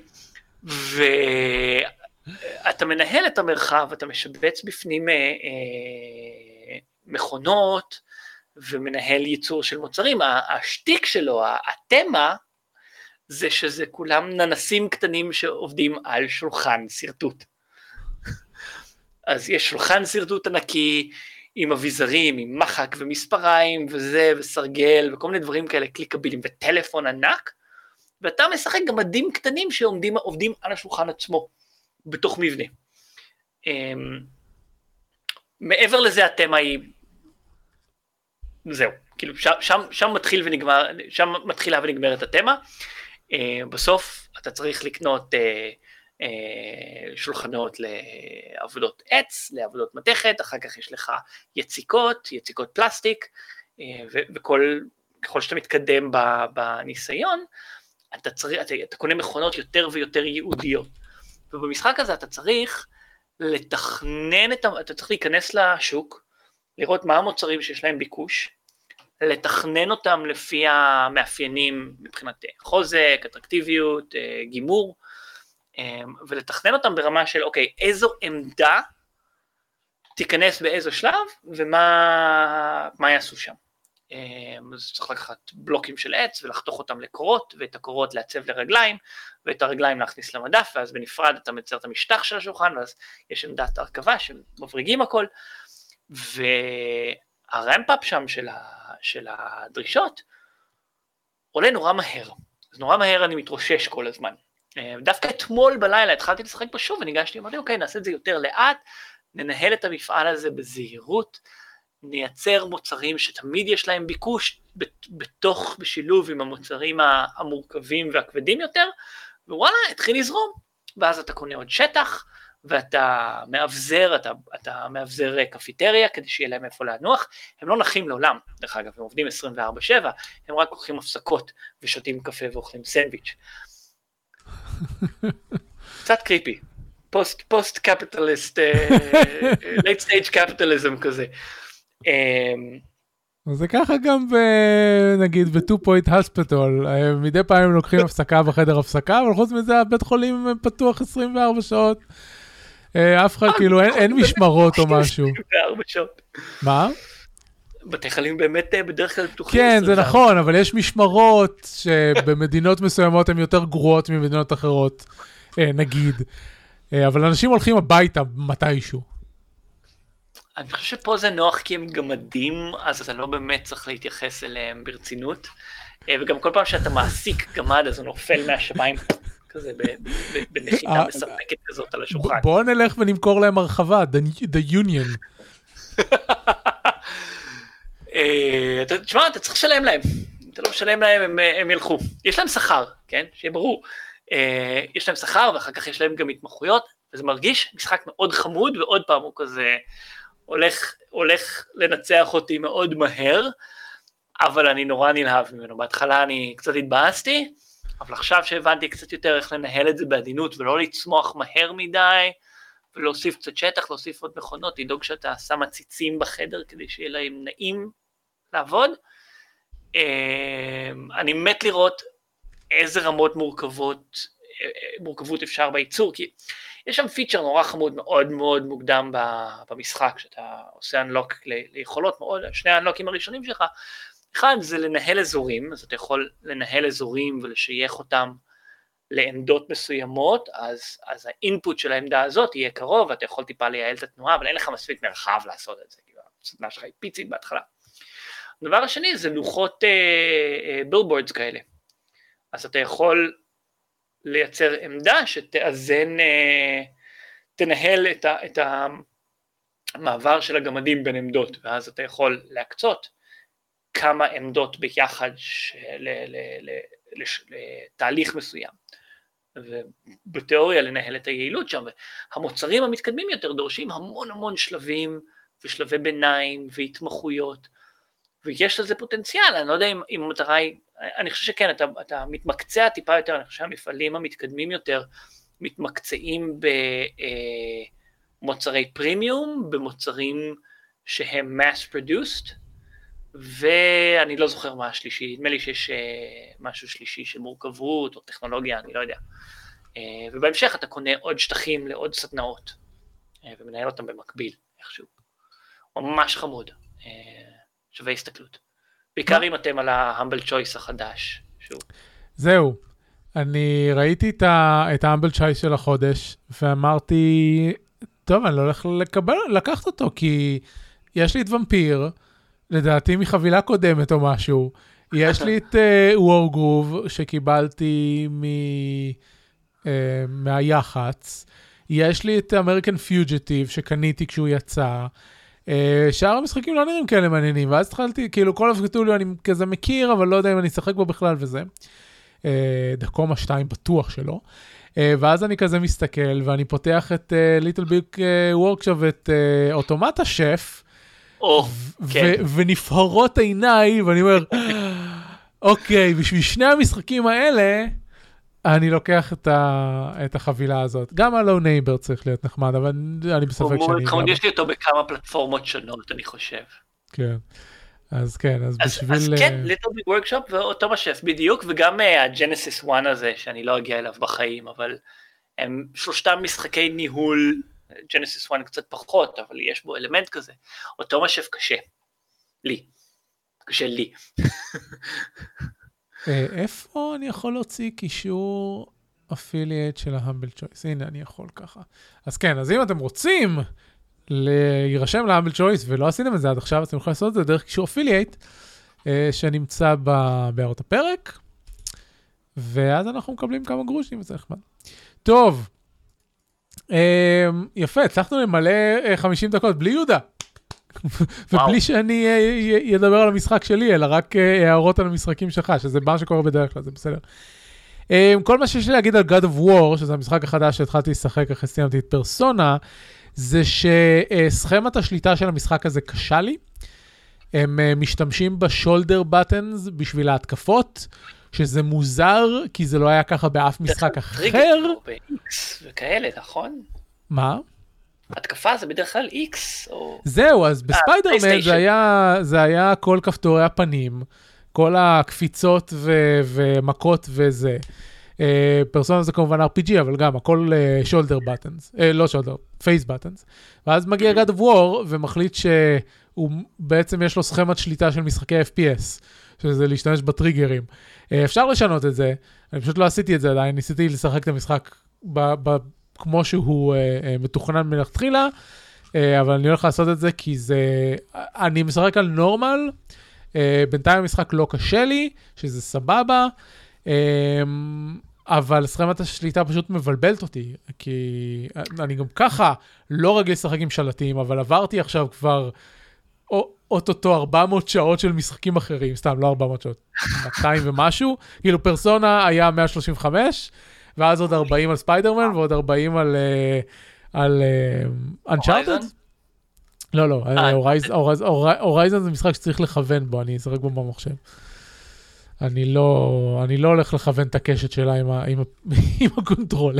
C: ואתה מנהל את המרחב, אתה משבץ בפנים אה, אה, מכונות, ומנהל ייצור של מוצרים. השטיק שלו, התמה, זה שזה כולם ננסים קטנים שעובדים על שולחן סרטוט. אז יש שולחן סרטוט ענקי, עם אביזרים, עם מחק ומספריים וזה, וסרגל, וכל מיני דברים כאלה, קליקבילים, וטלפון ענק, ואתה משחק גם מדים קטנים שעומדים עובדים על השולחן עצמו, בתוך מבנה. מעבר לזה התמה היא, זהו, כאילו שם, שם, שם מתחיל ונגמר, שם מתחילה ונגמרת התמה, בסוף אתה צריך לקנות שולחנות לעבודות עץ, לעבודות מתכת, אחר כך יש לך יציקות, יציקות פלסטיק, וכל, ככל שאתה מתקדם בניסיון, אתה צריך, אתה, אתה קונה מכונות יותר ויותר ייעודיות, ובמשחק הזה אתה צריך לתכנן, את, אתה צריך להיכנס לשוק, לראות מה המוצרים שיש להם ביקוש, לתכנן אותם לפי המאפיינים מבחינת חוזק, אטרקטיביות, גימור, ולתכנן אותם ברמה של, אוקיי, איזו עמדה תיכנס באיזו שלב, ומה מה יעשו שם. אז צריך לקחת בלוקים של עץ, ולחתוך אותם לקורות, ואת הקורות לעצב לרגליים, ואת הרגליים להכניס למדף, ואז בנפרד אתה מצייר את המשטח של השולחן, ואז יש עמדת הרכבה שמבריגים הכל, והרמפ-אפ שם של, ה, של הדרישות, עולה נורא מהר. אז נורא מהר אני מתרושש כל הזמן. דווקא אתמול בלילה התחלתי לשחק פה שוב, וניגשתי, אמרתי, אוקיי, נעשה את זה יותר לאט, ננהל את המפעל הזה בזהירות, נייצר מוצרים שתמיד יש להם ביקוש, בתוך, בשילוב עם המוצרים המורכבים והכבדים יותר, ווואלה, התחיל לזרום, ואז אתה קונה עוד שטח, ואתה מאבזר, אתה, אתה מאבזר קפיטריה, כדי שיהיה להם איפה לנוח, הם לא נחים לעולם, דרך אגב, הם עובדים עשרים וארבע שבע, הם רק לוקחים הפסקות, ושותים קפה ואוכלים סנדוויץ'. קצת קריפי, פוסט, פוסט קפיטליסט, late stage capitalism כזה.
B: זה ככה גם נגיד ב-two point hospital, מדי פעם הם לוקחים הפסקה בחדר הפסקה, אבל חוץ מזה הבית חולים פתוח עשרים וארבע שעות, אף אחד כאילו אין משמרות או משהו.
C: עשרים וארבע שעות.
B: מה?
C: בתי חולים באמת בדרך כלל פתוחים.
B: כן, זה נכון, אבל יש משמרות שבמדינות מסוימות הן יותר גרועות ממדינות אחרות, נגיד. אבל אנשים הולכים הביתה מתישהו.
C: אני חושב שפה זה נוח כי הם גמדים, אז אתה לא באמת צריך להתייחס אליהם ברצינות. וגם כל פעם שאתה מעסיק גמד, אז הוא נופל מהשמיים כזה בנחיתה מספקת כזאת על השולחן.
B: בואו נלך ונמכור להם הרחבה, the union.
C: תשמע, אתה צריך לשלם להם. אם אתה לא משלם להם, הם ילכו. יש להם שכר, כן? שיהיה ברור. יש להם שכר, ואחר כך יש להם גם התמחויות, וזה מרגיש משחק מאוד חמוד, ועוד פעם הוא כזה הולך, הולך לנצח אותי מאוד מהר, אבל אני נורא נלהב ממנו. בהתחלה אני קצת התבאסתי, אבל עכשיו שהבנתי קצת יותר איך לנהל את זה בעדינות, ולא לצמוח מהר מדי, ולהוסיף קצת שטח, להוסיף עוד מכונות, לדאוג שאתה שם מציצים בחדר, כדי שיהיה להם נעים לעבוד. אני מת לראות איזה רמות מורכבות, מורכבות אפשר בייצור, כי יש שם פיצ'ר נורא חמוד מאוד מאוד מוקדם במשחק, שאתה עושה אנלוק ליכולות מאוד, שני האנלוקים הראשונים שלך, אחד זה לנהל אזורים, אז אתה יכול לנהל אזורים ולשייך אותם לעמדות מסוימות, אז, אז האינפוט של העמדה הזאת יהיה קרוב, ואתה יכול טיפה לייעל את התנועה, אבל אין לך מספיק מרחב לעשות את זה, כי הסדנה שלך היא פיצית בהתחלה. הדבר השני זה לוחות בילבורדס uh, uh, כאלה, אז אתה יכול לייצר עמדה שתאזן, uh, תנהל את, ה, את המעבר של הגמדים בין עמדות, ואז אתה יכול להקצות כמה עמדות ביחד של, ל, ל, ל, לתהליך מסוים, ובתיאוריה לנהל את היעילות שם, והמוצרים המתקדמים יותר דורשים המון המון שלבים, ושלבי ביניים, והתמחויות, ויש לזה פוטנציאל, אני לא יודע אם, אם המטרה היא, אני חושב שכן, אתה, אתה מתמקצע טיפה יותר, אני חושב שהמפעלים המתקדמים יותר, מתמקצעים במוצרי פרימיום, במוצרים שהם mass produced, ואני לא זוכר מה השלישי, נדמה לי שיש משהו שלישי של מורכבות או טכנולוגיה, אני לא יודע. ובהמשך אתה קונה עוד שטחים לעוד סדנאות, ומנהל אותם במקביל, איכשהו. ממש חמוד, שווה הסתכלות. בעיקר אם אתם על ה-Humble Choice החדש. שוב.
B: זהו, אני ראיתי את ה-Humble Choice של החודש, ואמרתי, טוב, אני לא הולך לקבל, לקחת אותו, כי יש לי את ומפיר, לדעתי מחבילה קודמת או משהו, יש לי את uh, Wargroove שקיבלתי מ, uh, מהיחץ, יש לי את American Fugitive שקניתי כשהוא יצא, uh, שאר המשחקים לא נראים כאלה מעניינים, ואז התחלתי, כאילו כל הפקטוליו אני כזה מכיר, אבל לא יודע אם אני אשחק בו בכלל וזה, uh, דקומה שתיים בטוח שלא, uh, ואז אני כזה מסתכל, ואני פותח את uh, Little Big uh, Workshop ואת uh, אוטומטה שף, ונפהרות עיניי, ואני אומר, אוקיי, בשביל שני המשחקים האלה, אני לוקח את החבילה הזאת. גם הלו נייבר צריך להיות נחמד, אבל אני בספק שאני...
C: חמוד, יש לי אותו בכמה פלטפורמות שונות, אני חושב.
B: כן, אז כן, אז בשביל...
C: אז כן, Little Big Workshop ואוטומה שף בדיוק, וגם הג'נסיס אחת הזה, שאני לא אגיע אליו בחיים, אבל הם שלושתם משחקי ניהול, ג'נסיס אחת קצת פחות, אבל יש בו אלמנט כזה. אוטומה שף קשה. לי. קשה לי.
B: איפה אני יכול להוציא קישור אפילייט של ההמבל צ'ויס? הנה, אני יכול ככה. אז כן, אז אם אתם רוצים להירשם להמבל צ'ויס, ולא עשיתם את זה עד עכשיו, אתם יכולים לעשות את זה דרך קישור אפילייט, שנמצא בהערות הפרק, ואז אנחנו מקבלים כמה גרושים, זה נחמד. טוב, יפה, הצלחנו למלא חמישים דקות בלי יהודה. ובלי שאני אדבר על המשחק שלי, אלא רק הערות על המשחקים שלך, שזה מה שקורה בדרך כלל, זה בסדר. כל מה שיש לי להגיד על God of War, שזה המשחק החדש שהתחלתי לשחק אחרי סיימתי את פרסונה, זה שסכמת השליטה של המשחק הזה קשה לי. הם משתמשים בשולדר בטנס בשביל ההתקפות, שזה מוזר, כי זה לא היה ככה באף משחק אחר.
C: וכאלה, נכון?
B: מה?
C: התקפה זה בדרך כלל X, או...
B: זהו, אז בספיידרמן זה היה, זה היה כל כפתורי הפנים, כל הקפיצות ו- ומכות וזה. פרסונה זה כמובן אר פי ג'י, אבל גם הכל שולדר בטנס, לא שולדר, פייס בטנס. ואז מגיע God of War ומחליט שהוא בעצם יש לו סכמת שליטה של משחקי אף פי אס, שזה להשתמש בטריגרים. אפשר לשנות את זה, אני פשוט לא עשיתי את זה עדיין, ניסיתי לשחק את המשחק ב- ב- כמו שהוא מתוכנן מלכתחילה, אבל אני הולך לעשות את זה כי זה, אני משחק על נורמל, בינתיים המשחק לא קשה לי, שזה סבבה, אבל סכמת השליטה פשוט מבלבלת אותי, כי אני גם ככה לא רגיל לשחק עם שלטים, אבל עברתי עכשיו כבר אוטוטו ארבע מאות שעות של משחקים אחרים, סתם, לא ארבע מאות שעות, מאתיים ומשהו, כאילו פרסונה היה מאה שלושים וחמש, ואז עוד ארבעים על ספיידרמן, ועוד ארבעים על על Uncharted? לא, לא, הורייזן זה משחק שצריך לכוון בו, אני אשחק בו במחשב. אני לא, אני לא הולך לכוון את הקשת שלה עם, ה, עם, ה, עם הקונטרולר.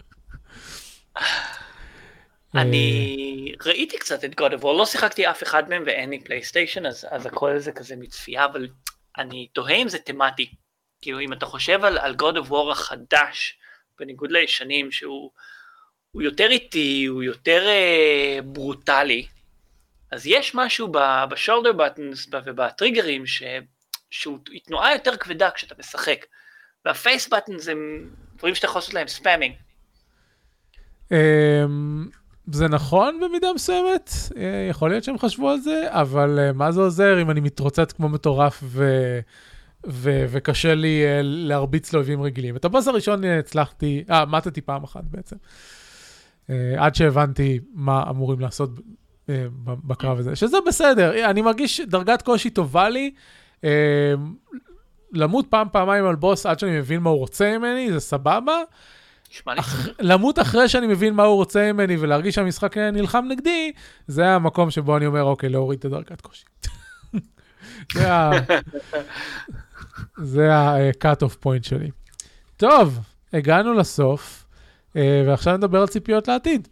C: אני ראיתי קצת את God of War, לא שיחקתי אף אחד מהם ואין לי פלייסטיישן, אז, אז הכל זה כזה מצפייה, אבל אני תוהה אם זה תמטי. כאילו, אם אתה חושב על, על God of War החדש, בניגוד לישנים, שהוא הוא יותר איטי, הוא יותר uh, ברוטלי, אז יש משהו בשולדר בטנס ובטריגרים ש... שהוא תנועה יותר כבדה כשאתה משחק. והפייס בטן זה דברים שאתה יכול לעשות להם ספאמינג.
B: זה נכון במידה מסוימת, יכול להיות שהם חשבו על זה, אבל מה זה עוזר אם אני מתרוצץ כמו מטורף ו... ו... וקשה לי להרביץ לאויבים רגילים. את הבוס הראשון הצלחתי, אה, מתתי פעם אחת בעצם. עד שהבנתי מה אמורים לעשות בקרב הזה. שזה בסדר, אני מרגיש דרגת קושי טובה לי, למות פעם פעמיים על בוס עד שאני מבין מה הוא רוצה ממני, זה סבבה. למות אחרי שאני מבין מה הוא רוצה ממני ולהרגיש שהמשחק נלחם נגדי, זה המקום שבו אני אומר, אוקיי, להוריד את הדרגת קושי. זה ה-cut off point שלי. טוב, הגענו לסוף, ועכשיו נדבר על ציפיות לעתיד.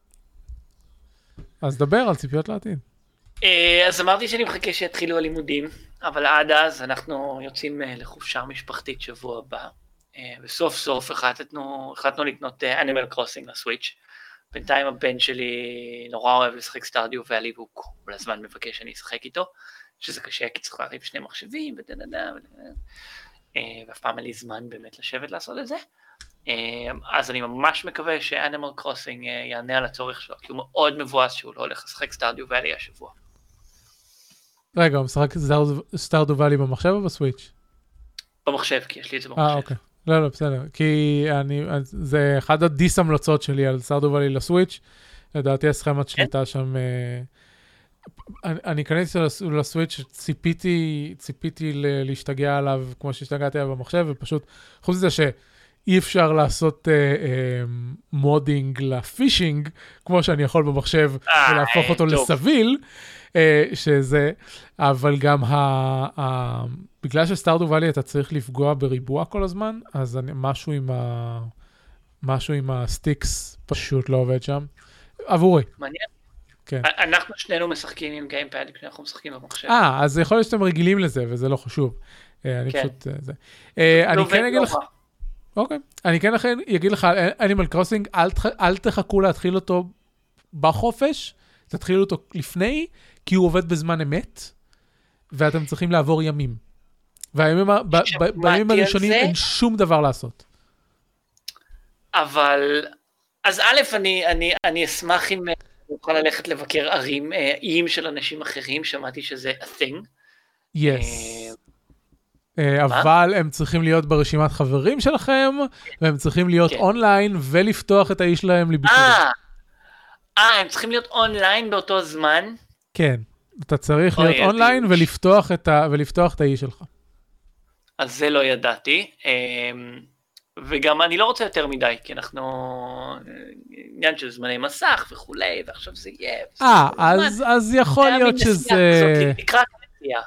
B: אז דבר על ציפיות לעתיד.
C: אז אמרתי שאני מחכה שיתחילו הלימודים, אבל עד אז אנחנו יוצאים לחופשה משפחתית שבוע הבא, וסוף סוף החלטנו, החלטנו לקנות Animal Crossing לסוויץ'. בינתיים הבן שלי נורא אוהב לשחק סטארדיו ואלי, והוא כל הזמן מבקש שאני אשחק איתו, שזה קשה כי צריך להריב שני מחשבים, ודדדה, ואף פעם אין לי זמן באמת לשבת לעשות את זה. אז אני ממש מקווה ש-Animal Crossing יענה על הצורך שלו, כי הוא מאוד מבואס שהוא לא הולך לשחק סטארדיו ואלי השבוע.
B: רגע, הוא משחק סטארדיו ואלי במחשב או בסוויץ'?
C: במחשב, כי יש לי את זה במחשב.
B: אה, אוקיי. לא, לא, בסדר. כי אני, זה אחד הדיס המלצות שלי על סטארדיו ואלי לסוויץ'. לדעתי הסכמת שליטה שם... אני, אני קניתי לסוויץ' ציפיתי, ציפיתי להשתגע עליו כמו שהשתגעתי עליו במחשב, ופשוט, חוץ מזה שאי אפשר לעשות אה, אה, מודינג לפישינג, כמו שאני יכול במחשב, ולהפוך אותו לסביל, אה, שזה, אבל גם ה, ה, בגלל שסטארדיו ואלי אתה צריך לפגוע בריבוע כל הזמן, אז אני, משהו עם ה, משהו עם הסטיקס פשוט לא עובד שם. עבורי. מעניין.
C: כן. אנחנו שנינו משחקים עם גיימפד, כשאנחנו משחקים במחשב.
B: אה, אז יכול להיות שאתם רגילים לזה, וזה לא חשוב. אני פשוט... זה. אני כן אגיד לך... אוקיי. אני כן אגיד לך, Animal Crossing, אל תחכו להתחיל אותו בחופש, תתחילו אותו לפני, כי הוא עובד בזמן אמת, ואתם צריכים לעבור ימים. והימים הראשונים אין שום דבר לעשות.
C: אבל... אז א', אני אשמח אם... נוכל ללכת לבקר ערים, איים של אנשים אחרים, שמעתי שזה a thing.
B: Yes. אבל הם צריכים להיות ברשימת חברים שלכם, והם צריכים להיות אונליין, ולפתוח את האי שלהם לביקור.
C: אה, הם צריכים להיות אונליין באותו זמן?
B: כן, אתה צריך להיות אונליין ולפתוח את האי שלך.
C: אז זה לא ידעתי. וגם אני לא רוצה יותר מדי, כי אנחנו עניין של זמני מסך וכולי, ועכשיו זה יהיה.
B: אה, אז יכול להיות שזה...
C: לקראת נסיעה.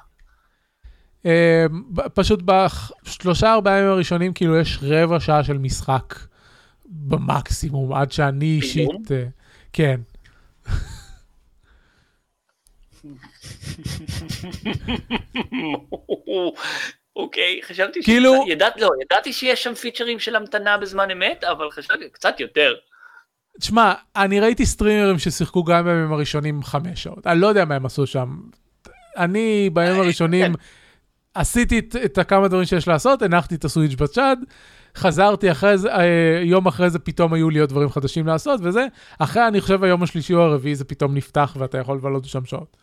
B: פשוט בשלושה ארבעה ימים הראשונים, כאילו יש רבע שעה של משחק במקסימום, עד שאני אישית... כן.
C: אוקיי, חשבתי ש...
B: כאילו...
C: לא, ידעתי שיש שם פיצ'רים של המתנה בזמן אמת, אבל חשבתי קצת יותר.
B: תשמע, אני ראיתי סטרימרים ששיחקו גם בימים הראשונים חמש שעות. אני לא יודע מה הם עשו שם. אני בימים הראשונים עשיתי את הכמה דברים שיש לעשות, הנחתי את הסוויץ' בצ'אד, חזרתי אחרי זה, יום אחרי זה פתאום היו לי עוד דברים חדשים לעשות, וזה, אחרי אני חושב היום השלישי או הרביעי זה פתאום נפתח, ואתה יכול לבלות שם שעות.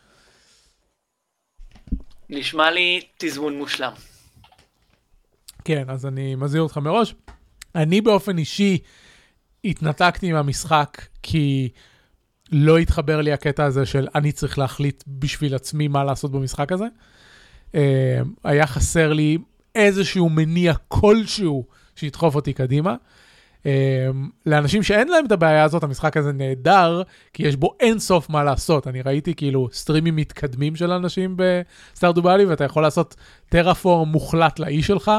C: נשמע לי תזמון מושלם.
B: כן, אז אני מזהיר אותך מראש. אני באופן אישי התנתקתי מהמשחק, כי לא התחבר לי הקטע הזה של אני צריך להחליט בשביל עצמי מה לעשות במשחק הזה. היה חסר לי איזשהו מניע כלשהו שידחוף אותי קדימה. לאנשים שאין להם את הבעיה הזאת, המשחק הזה נהדר, כי יש בו אין סוף מה לעשות. אני ראיתי כאילו סטרימים מתקדמים של אנשים בסטארדיו ואלי, ואתה יכול לעשות טרפורם מוחלט לאי שלך,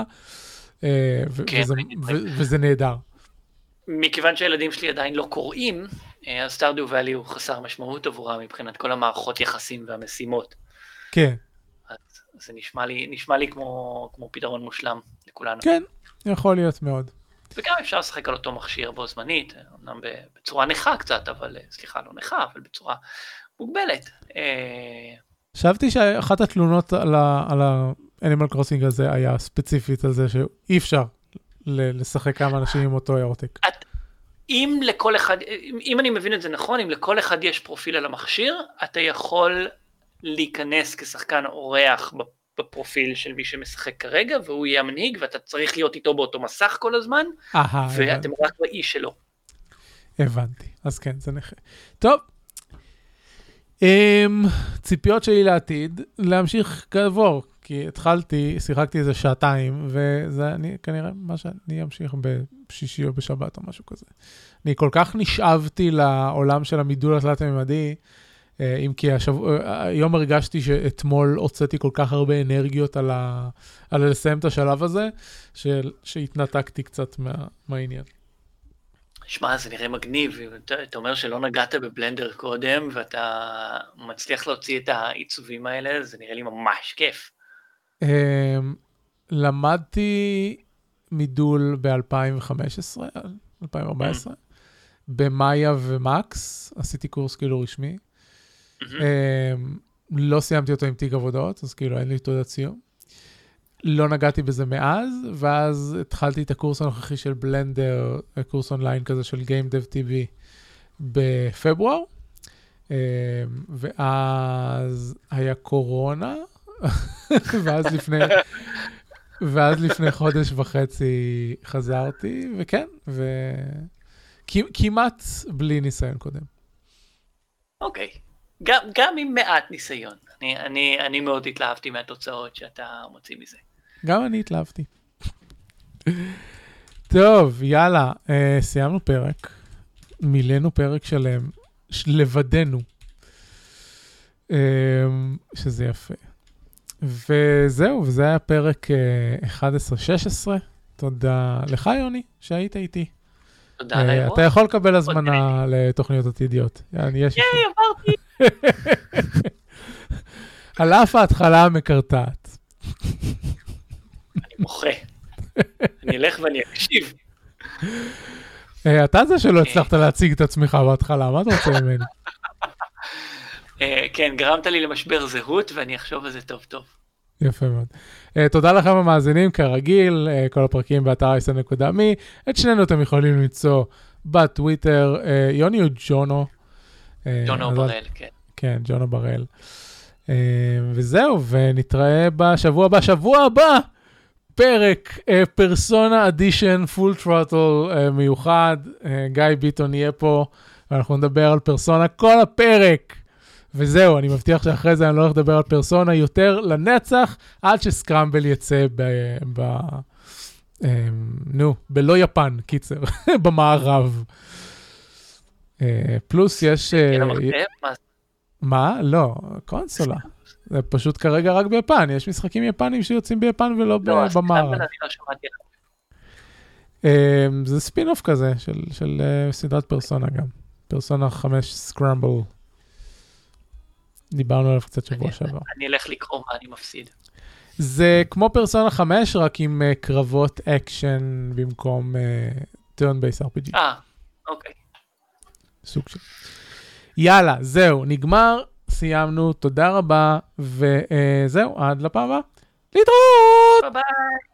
B: וזה נהדר.
C: מכיוון שהילדים שלי עדיין לא קוראים, אז סטארדיו ואלי הוא חסר משמעות עבורם מבחינת כל המערכות יחסים והמשימות.
B: כן.
C: אז זה נשמע לי, נשמע לי כמו, כמו פתרון מושלם לכולנו.
B: כן, יכול להיות מאוד.
C: וגם אפשר לשחק על אותו מכשיר בו זמנית, אמנם בצורה נכה קצת, אבל, סליחה, לא נכה, אבל בצורה מוגבלת.
B: חשבתי שאחת התלונות על ה-Animal Crossing הזה היה ספציפית על זה שאי אפשר לשחק כמה אנשים עם אותו אירוטיק.
C: אם לכל אחד, אם אני מבין את זה נכון, אם לכל אחד יש פרופיל על המכשיר, אתה יכול להיכנס כשחקן אורח בפרופיל של מי שמשחק כרגע, והוא יהיה המנהיג, ואתה צריך להיות איתו באותו מסך כל הזמן, ואתם רק באיש שלו.
B: הבנתי, אז כן, זה נחה. טוב, ציפיות שלי לעתיד, להמשיך כעבור, כי התחלתי, שיחקתי איזה שעתיים, וזה אני, כנראה מה שאני אמשיך בשישי או בשבת או משהו כזה. אני כל כך נשאבתי לעולם של המידול התלת-ממדי, אם כי השבוע, היום הרגשתי שאתמול הוצאתי כל כך הרבה אנרגיות על, ה, על לסיים את השלב הזה, של, שהתנתקתי קצת מה, מהעניין.
C: שמע, זה נראה מגניב, אתה, אתה אומר שלא נגעת בבלנדר קודם, ואתה מצליח להוציא את העיצובים האלה, זה נראה לי ממש כיף.
B: למדתי מידול ב-אלפיים וחמש עשרה, אלפיים וארבע עשרה, במאיה ומקס, עשיתי קורס כאילו רשמי, לא סיימתי אותו עם תיק עבודות, אז כאילו אין לי תעודת סיום. לא נגעתי בזה מאז, ואז התחלתי את הקורס הנוכחי של בלנדר, קורס אונליין כזה של Game Dev טי וי, בפברואר, ואז היה קורונה, ואז לפני, ואז לפני חודש וחצי חזרתי, וכן, וכמעט בלי ניסיון קודם.
C: אוקיי. גם, גם עם מעט ניסיון. אני, אני, אני מאוד התלהבתי מהתוצאות שאתה מוציא מזה.
B: גם אני התלהבתי. טוב, יאללה, אה, סיימנו פרק. מילאנו פרק שלם, לבדנו. אה, שזה יפה. וזהו, וזה היה פרק אה, אחת עשרה שש עשרה. תודה לך, יוני, שהיית איתי.
C: תודה uh, לאירוע.
B: אתה יכול לקבל הזמנה לתוכניות עתידיות. ייי,
C: עברתי.
B: על אף ההתחלה המקרטעת.
C: אני מוחה. אני אלך ואני אקשיב.
B: אתה זה שלא הצלחת להציג את עצמך בהתחלה, מה אתה רוצה ממני?
C: כן, גרמת לי למשבר זהות, ואני אחשוב על זה טוב טוב.
B: יפה מאוד. תודה לכם המאזינים, כרגיל, כל הפרקים באתר אייסל נקודה מי, את שנינו אתם יכולים למצוא בטוויטר, יוני או ג'ונו.
C: ג'ונו בראל, כן.
B: כן, ג'ונו בראל. וזהו, ונתראה בשבוע הבא, שבוע הבא, פרק פרסונה אדישן פול טרוטל מיוחד, גיא ביטון יהיה פה, ואנחנו נדבר על פרסונה כל הפרק. וזהו, אני מבטיח שאחרי זה אני לא הולך לדבר על פרסונה יותר לנצח, עד שסקרמבל יצא ב... ב נו, בלא יפן, קיצר, במערב. פלוס יש... מה? לא, קונסולה. זה פשוט כרגע רק ביפן, יש משחקים יפנים שיוצאים ביפן ולא במערב. זה ספין-אוף כזה, של סדרת פרסונה גם. פרסונה חמש סקרמבל. דיברנו עליו קצת שבוע שעבר.
C: אני אלך לקרוא מה אני מפסיד.
B: זה כמו פרסונה חמש, רק עם uh, קרבות אקשן במקום uh, turn-based אר פי ג'י.
C: אה, אוקיי.
B: סוג של. יאללה, זהו, נגמר, סיימנו, תודה רבה, וזהו, עד לפעם הבאה. להתראות!
C: ביי ביי!